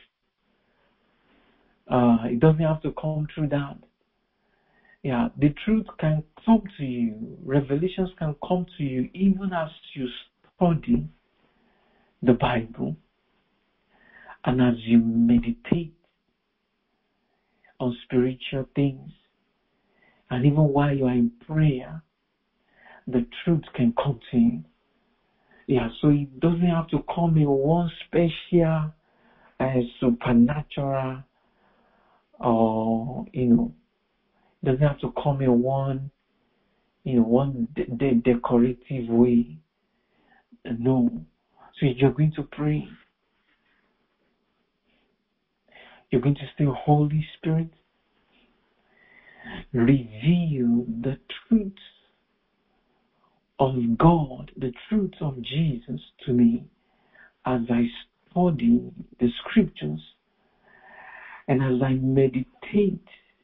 uh, it doesn't have to come through that. Yeah, the truth can come to you. Revelations can come to you even as you study the Bible and as you meditate on spiritual things. And even while you are in prayer, the truth can come to you. Yeah, so it doesn't have to come in one special, uh, supernatural, or, you know, it doesn't have to come in one, you know, one de- de- decorative way. No. So you're going to pray. You're going to say, Holy Spirit, reveal the truth of God, the truth of Jesus to me as I study the scriptures and as I meditate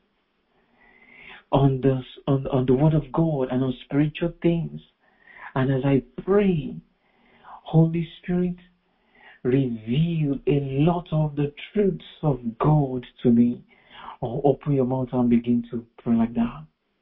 on the, on, on the word of God and on spiritual things. And as I pray, Holy Spirit, reveal a lot of the truths of God to me. Or open your mouth and begin to pray like that.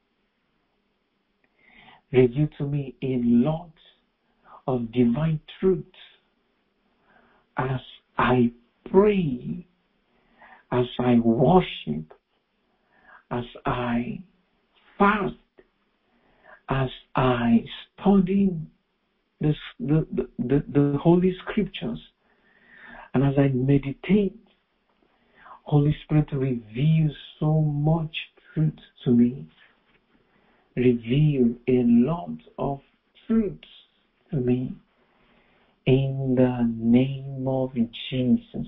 Reveal to me a lot of divine truths as I pray, as I worship, as I fast, as I study the, the, the, the Holy Scriptures, and as I meditate. Holy Spirit, reveal so much truth to me. Reveal a lot of truths to me. In the name of Jesus.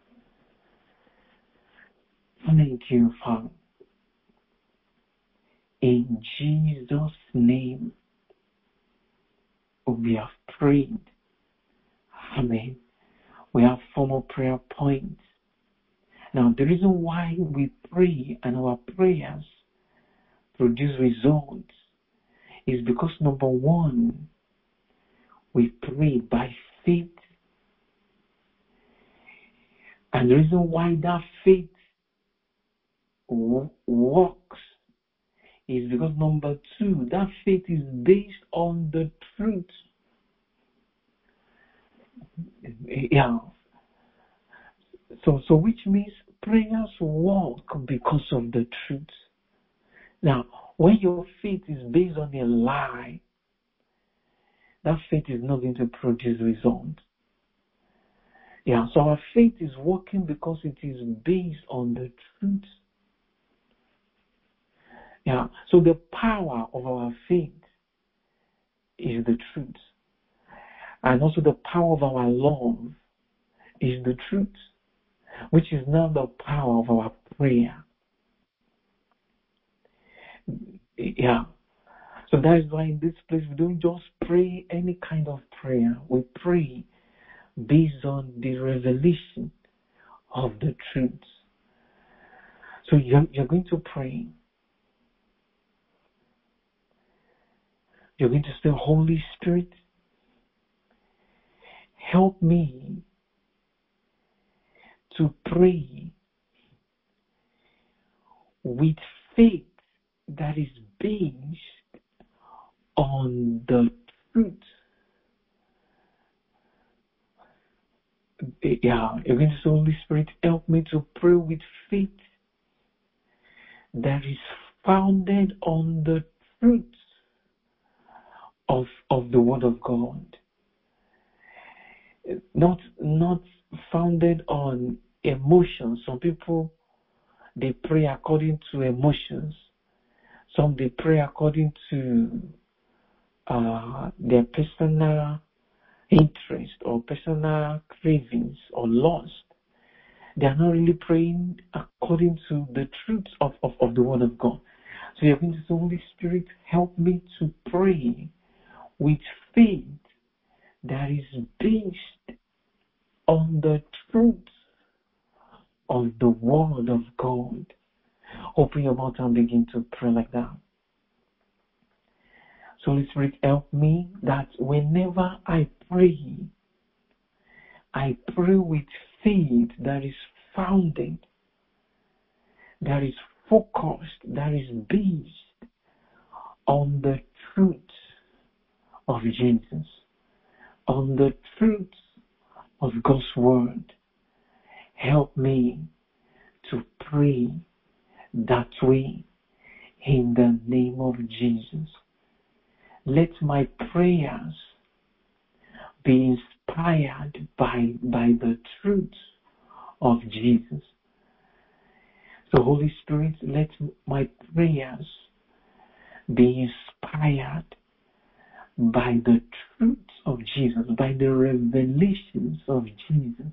Thank you, Father. In Jesus' name, we have prayed. Amen. We have four more prayer points. Now, the reason why we pray and our prayers produce results is because, number one, we pray by faith. And the reason why that faith w- works is because, number two, that faith is based on the truth. Yeah. So, so which means prayers work because of the truth. Now, when your faith is based on a lie, that faith is not going to produce results. Yeah, so our faith is working because it is based on the truth. Yeah, so the power of our faith is the truth. And also the power of our love is the truth, which is now the power of our prayer. Yeah. So that is why in this place we don't just pray any kind of prayer. We pray based on the revelation of the truth. So you're, you're going to pray. You're going to say, Holy Spirit, help me to pray with faith that is based on the truth. Yeah, you're going to say, Holy Spirit, help me to pray with faith that is founded on the truth of, of the Word of God. not not founded on emotions. Some people, they pray according to emotions. Some they pray according to uh, their personal interest or personal cravings or lust. They are not really praying according to the truth of, of, of the Word of God. So you're going to say, Holy Spirit, help me to pray with faith that is based on the truth of the Word of God. Open your mouth and begin to pray like that. So Holy Spirit, help me that whenever I pray, I pray with faith that is founded, that is focused, that is based on the truth of Jesus, on the truth of God's Word. Help me to pray that way in the name of Jesus. Let my prayers be inspired by, by the truth of Jesus. So Holy Spirit, let my prayers be inspired by the truth of Jesus, by the revelations of Jesus.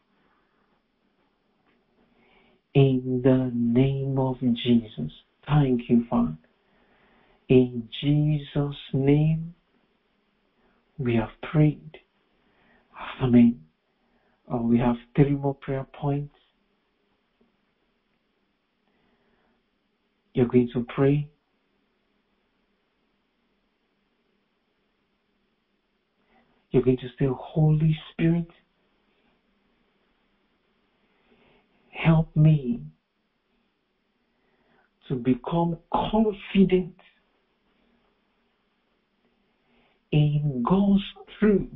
In the name of Jesus. Thank you, Father. In Jesus' name, we have prayed. Amen. Uh, we have three more prayer points. You're going to pray. You're going to say, Holy Spirit, help me to become confident in God's truth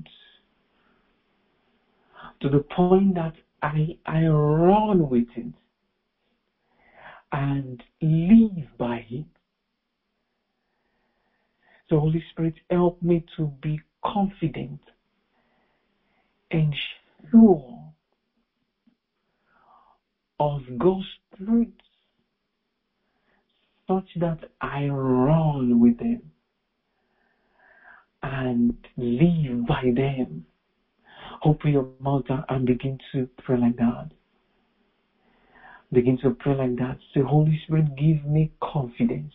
to the point that I, I run with it and live by it. So Holy Spirit, help me to be confident and sure of God's truth such that I run with them and live by them. Open your mouth and begin to pray like that. Begin to pray like that. Say, Holy Spirit, give me confidence.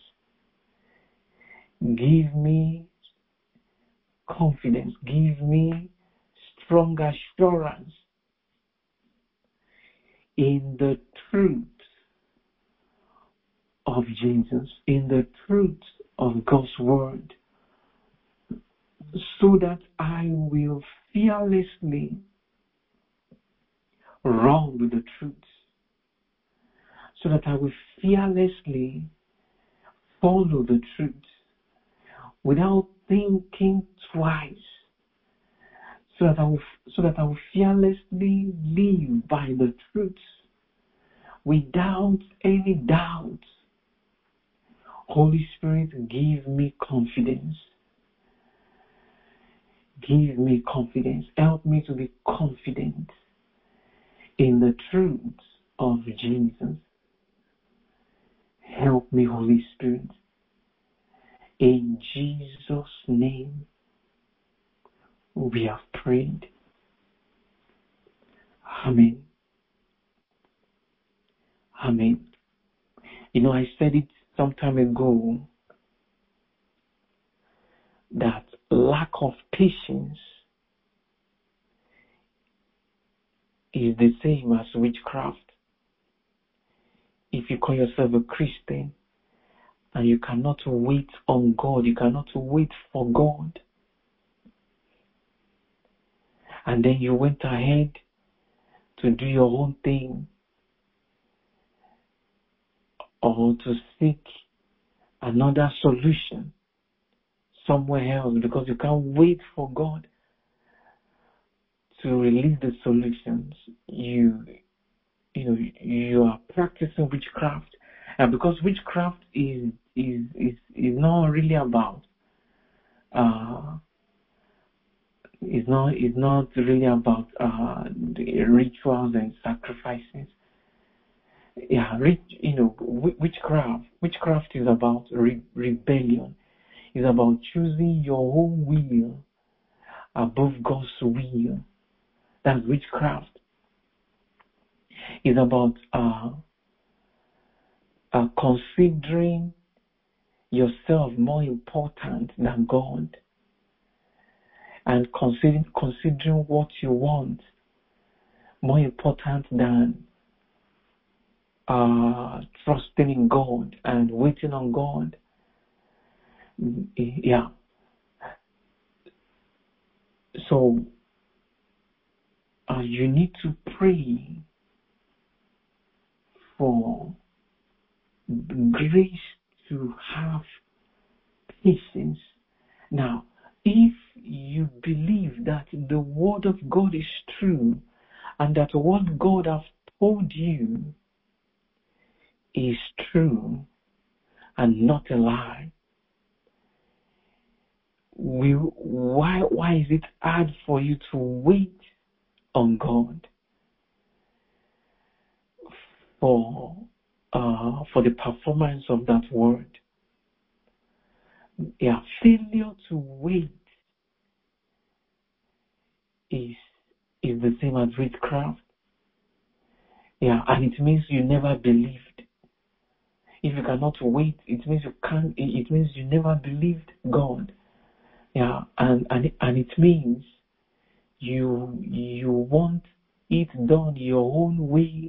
Give me confidence. Give me strong assurance in the truth of Jesus, in the truth of God's Word, so that I will fearlessly run with the truth, so that I will fearlessly follow the truth without thinking twice, so that I will, so that I will fearlessly live by the truth without any doubt. Holy Spirit, give me confidence. Give me confidence. Help me to be confident in the truth of Jesus. Help me, Holy Spirit. In Jesus' name, we have prayed. Amen. Amen. You know, I said it some time ago that lack of patience is the same as witchcraft. If you call yourself a Christian and you cannot wait on God, you cannot wait for God, and then you went ahead to do your own thing or to seek another solution somewhere else because you can't wait for God to release the solutions, you you know you are practicing witchcraft. And because witchcraft is is is, is not really about uh It's not, it's not really about uh, the rituals and sacrifices. Yeah, you know, witchcraft. Witchcraft is about re- rebellion. It's about choosing your own will above God's will. That's witchcraft. It's about uh, uh, considering yourself more important than God, and considering considering what you want more important than uh, trusting in God and waiting on God. Yeah. So uh, you need to pray for grace to have patience. Now, if you believe that the word of God is true and that what God has told you is true and not a lie, we, why, why is it hard for you to wait on God for uh, for the performance of that word? Yeah, failure to wait is is the same as witchcraft. Yeah, and it means you never believed. If you cannot wait, it means you can't. It means you never believed God. Yeah, and and and it means you you want it done your own way.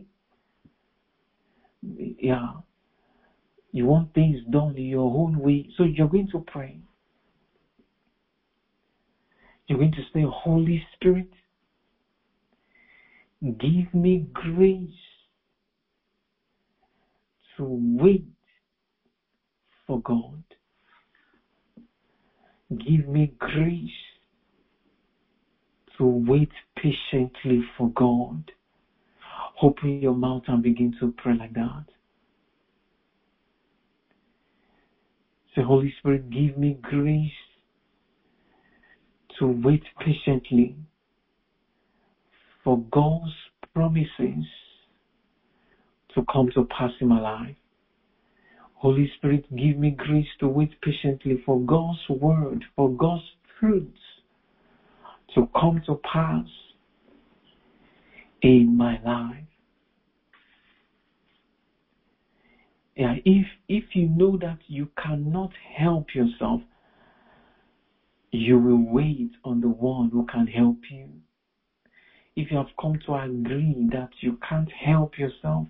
Yeah, you want things done your own way. So you're going to pray. You're going to say, Holy Spirit, give me grace to wait for God. Give me grace to wait patiently for God. Open your mouth and begin to pray like that. Say, Holy Spirit, give me grace to wait patiently for God's promises to come to pass in my life. Holy Spirit, give me grace to wait patiently for God's word, for God's truths to come to pass in my life. Yeah, if if you know that you cannot help yourself, you will wait on the one who can help you. If you have come to agree that you can't help yourself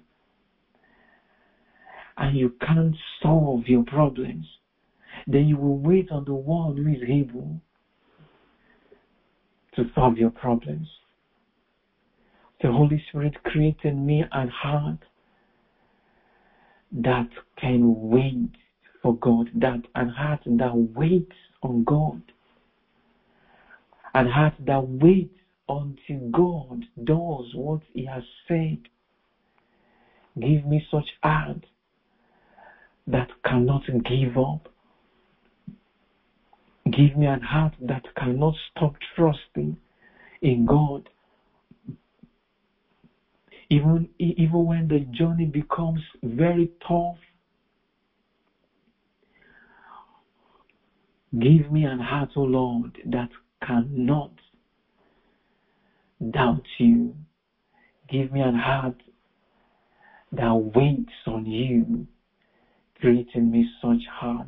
and you can't solve your problems, then you will wait on the one who is able to solve your problems. The Holy Spirit created me a heart that can wait for God, that a heart that waits on God, a heart that waits until God does what He has said. Give me such heart that cannot give up. Give me a heart that cannot stop trusting in God. Even, even when the journey becomes very tough, give me a heart, O Lord, that cannot doubt you. Give me a heart that waits on you, creating me such heart.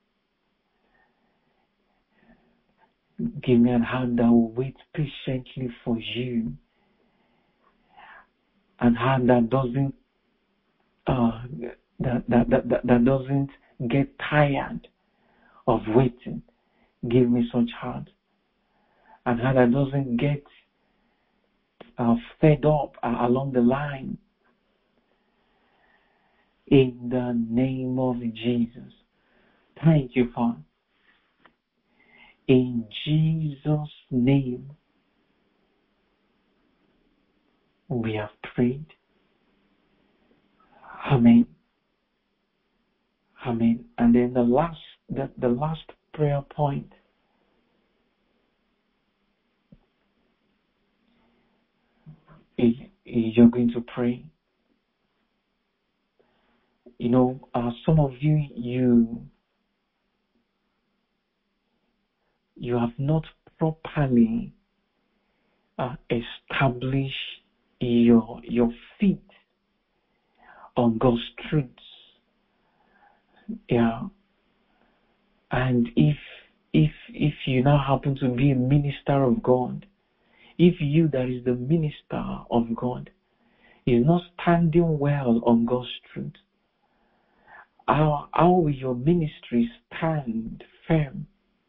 Give me a heart that will wait patiently for you. A heart that doesn't uh, that, that, that, that, that doesn't get tired of waiting. Give me such heart. A heart that doesn't get uh, fed up uh, along the line. In the name of Jesus. Thank you, Father. In Jesus' name, we have prayed. Amen. Amen. And then the last, the, the last prayer point you're going to pray. You know, uh, some of you, you, you have not properly uh, established your your feet on God's truths. Yeah, and if if if you now happen to be a minister of God, if you that is the minister of God is not standing well on God's truth, how how will your ministry stand firm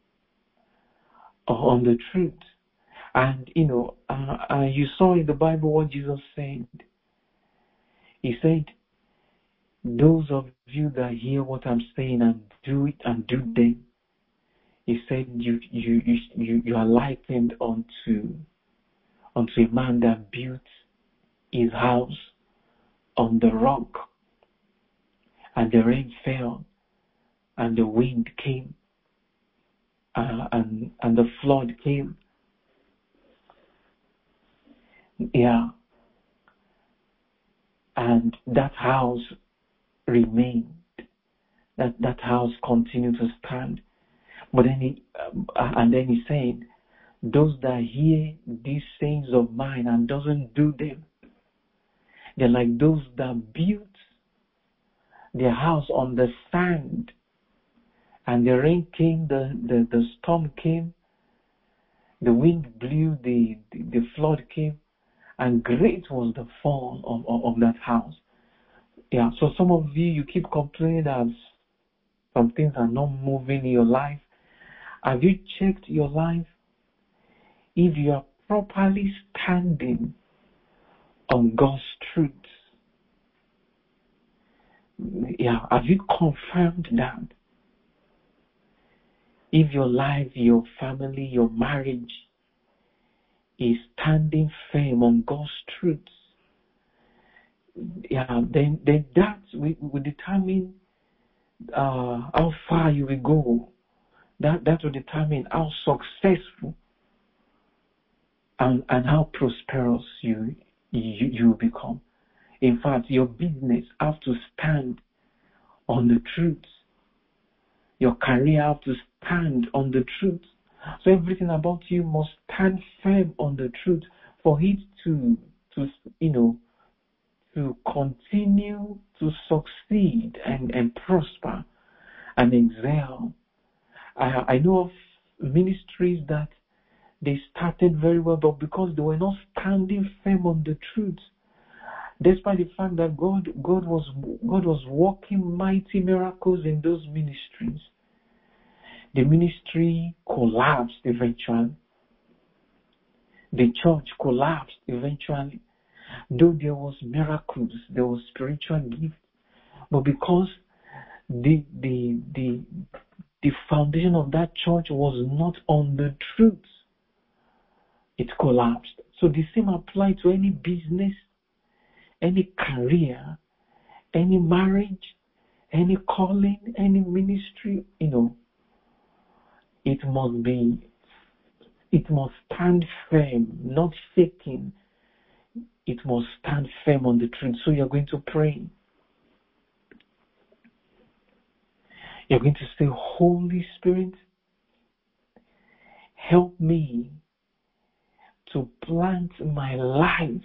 on the truth? And you know, uh, uh, you saw in the Bible what Jesus said. He said, "Those of you that hear what I'm saying and do it and do them," he said, "you you you you, you are likened unto unto a man that built his house on the rock, and the rain fell, and the wind came, uh, and and the flood came." Yeah. And that house remained. That that house continued to stand. But then he, um, and then he said, "Those that hear these sayings of mine and doesn't do them, they're like those that built their house on the sand, and the rain came, the the, the storm came, the wind blew, the, the the flood came, and great was the fall of, of, of that house." Yeah, so some of you, you keep complaining that some things are not moving in your life. Have you checked your life? If you are properly standing on God's truth, yeah, have you confirmed that? If your life, your family, your marriage is standing firm on God's truth, yeah, then then that will, will determine uh, how far you will go. That that will determine how successful and, and how prosperous you, you you will become. In fact, your business have to stand on the truth. Your career have to stand on the truth. So everything about you must stand firm on the truth for it to to you know to continue to succeed and, and prosper and excel. I, I know of ministries that they started very well, but because they were not standing firm on the truth, despite the fact that God God was God was working mighty miracles in those ministries, the ministry collapsed eventually. The church collapsed eventually. Though there was miracles, there was spiritual gifts, but because the the the the foundation of that church was not on the truth, it collapsed. So the same applies to any business, any career, any marriage, any calling, any ministry. You know, it must be, it must stand firm, not shaking. It must stand firm on the truth. So you're going to pray. You're going to say, "Holy Spirit, help me to plant my life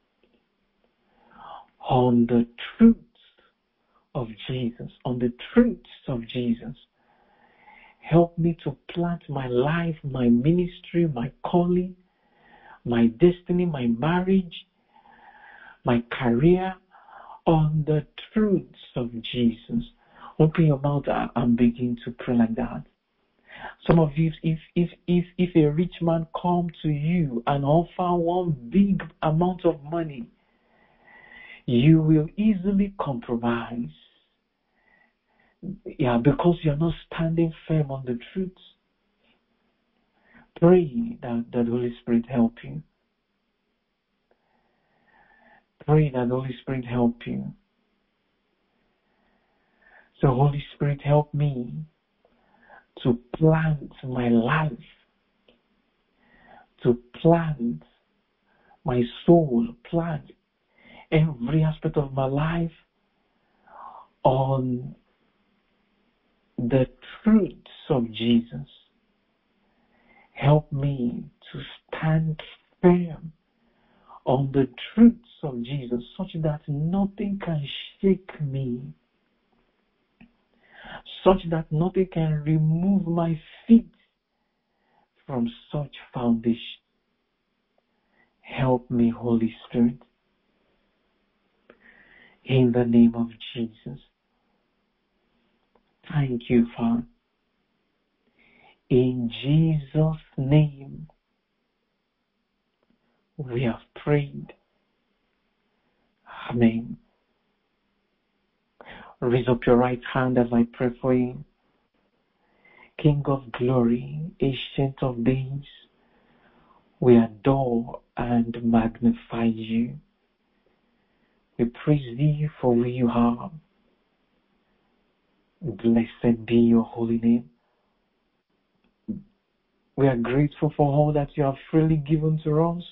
on the truths of Jesus, on the truths of Jesus. Help me to plant my life, my ministry, my calling, my destiny, my marriage, my career on the truths of Jesus." Open your mouth and begin to pray like that. Some of you, if if if if a rich man come to you and offer one big amount of money, you will easily compromise. Yeah, because you're not standing firm on the truth. Pray that, that the Holy Spirit help you. Pray that the Holy Spirit help you. So, Holy Spirit, help me to plant my life, to plant my soul, plan, every aspect of my life on the truths of Jesus. Help me to stand firm on the truths of Jesus such that nothing can shake me, such that nothing can remove my feet from such foundation. Help me, Holy Spirit, in the name of Jesus. Thank you, Father. In Jesus' name, we have prayed. Amen. Raise up your right hand as I pray for you. King of glory, Ancient of days, we adore and magnify you. We praise thee for who you are. Blessed be your holy name. We are grateful for all that you have freely given to us.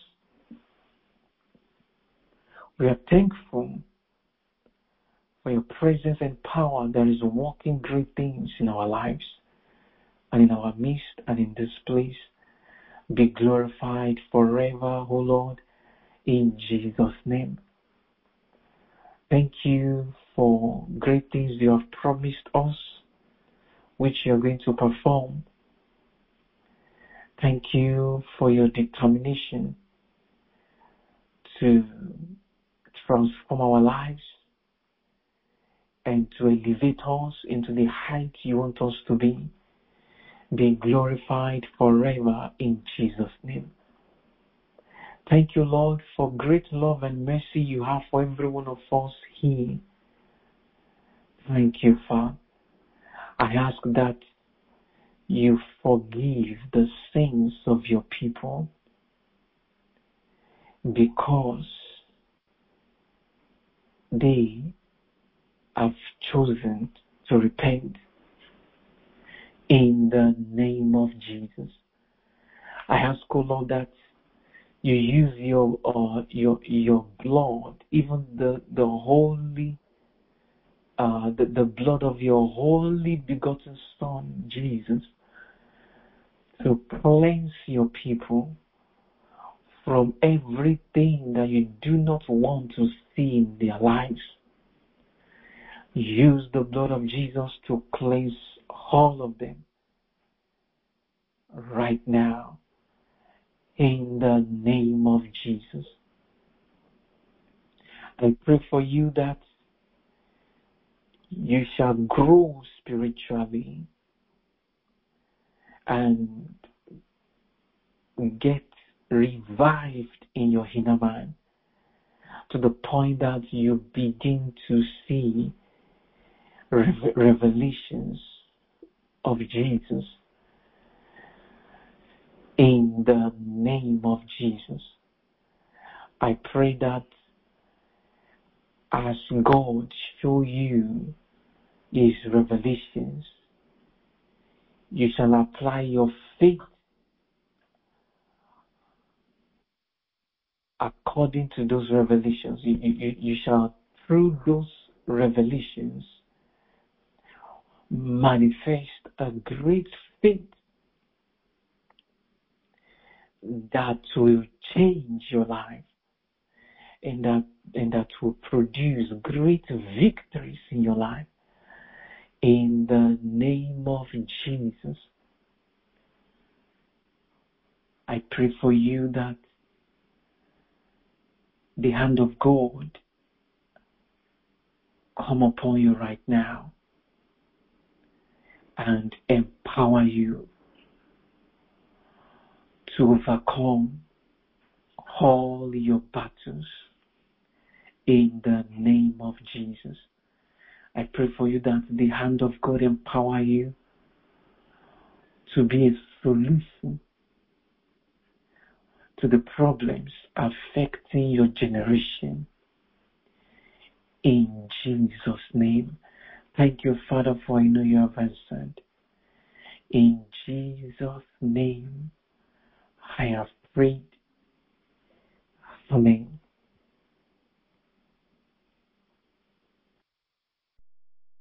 We are thankful for your presence and power that is working great things in our lives and in our midst and in this place. Be glorified forever, O Lord, in Jesus' name. Thank you for great things you have promised us, which you are going to perform. Thank you for your determination to transform our lives and to elevate us into the height you want us to be. Be glorified forever in Jesus' name. Thank you, Lord, for great love and mercy you have for every one of us here. Thank you, Father. I ask that you forgive the sins of your people because they have chosen to repent in the name of Jesus. I ask, O Lord, that you use your uh, your your blood, even the the holy uh, the, the blood of your holy begotten Son Jesus, to cleanse your people from everything that you do not want to see in their lives. Use the blood of Jesus to cleanse all of them right now in the name of Jesus. I pray for you that you shall grow spiritually and get revived in your inner man to the point that you begin to see rev- revelations of Jesus in the name of Jesus. I pray that as God show you these revelations, you shall apply your faith according to those revelations. You, you, you shall, through those revelations, manifest a great faith that will change your life and that and that will produce great victories in your life. In the name of Jesus, I pray for you that the hand of God come upon you right now and empower you to overcome all your battles in the name of Jesus. I pray for you that the hand of God empower you to be a solution to the problems affecting your generation. In Jesus' name. Thank you, Father, for I know you have answered. In Jesus' name, I have prayed. Amen.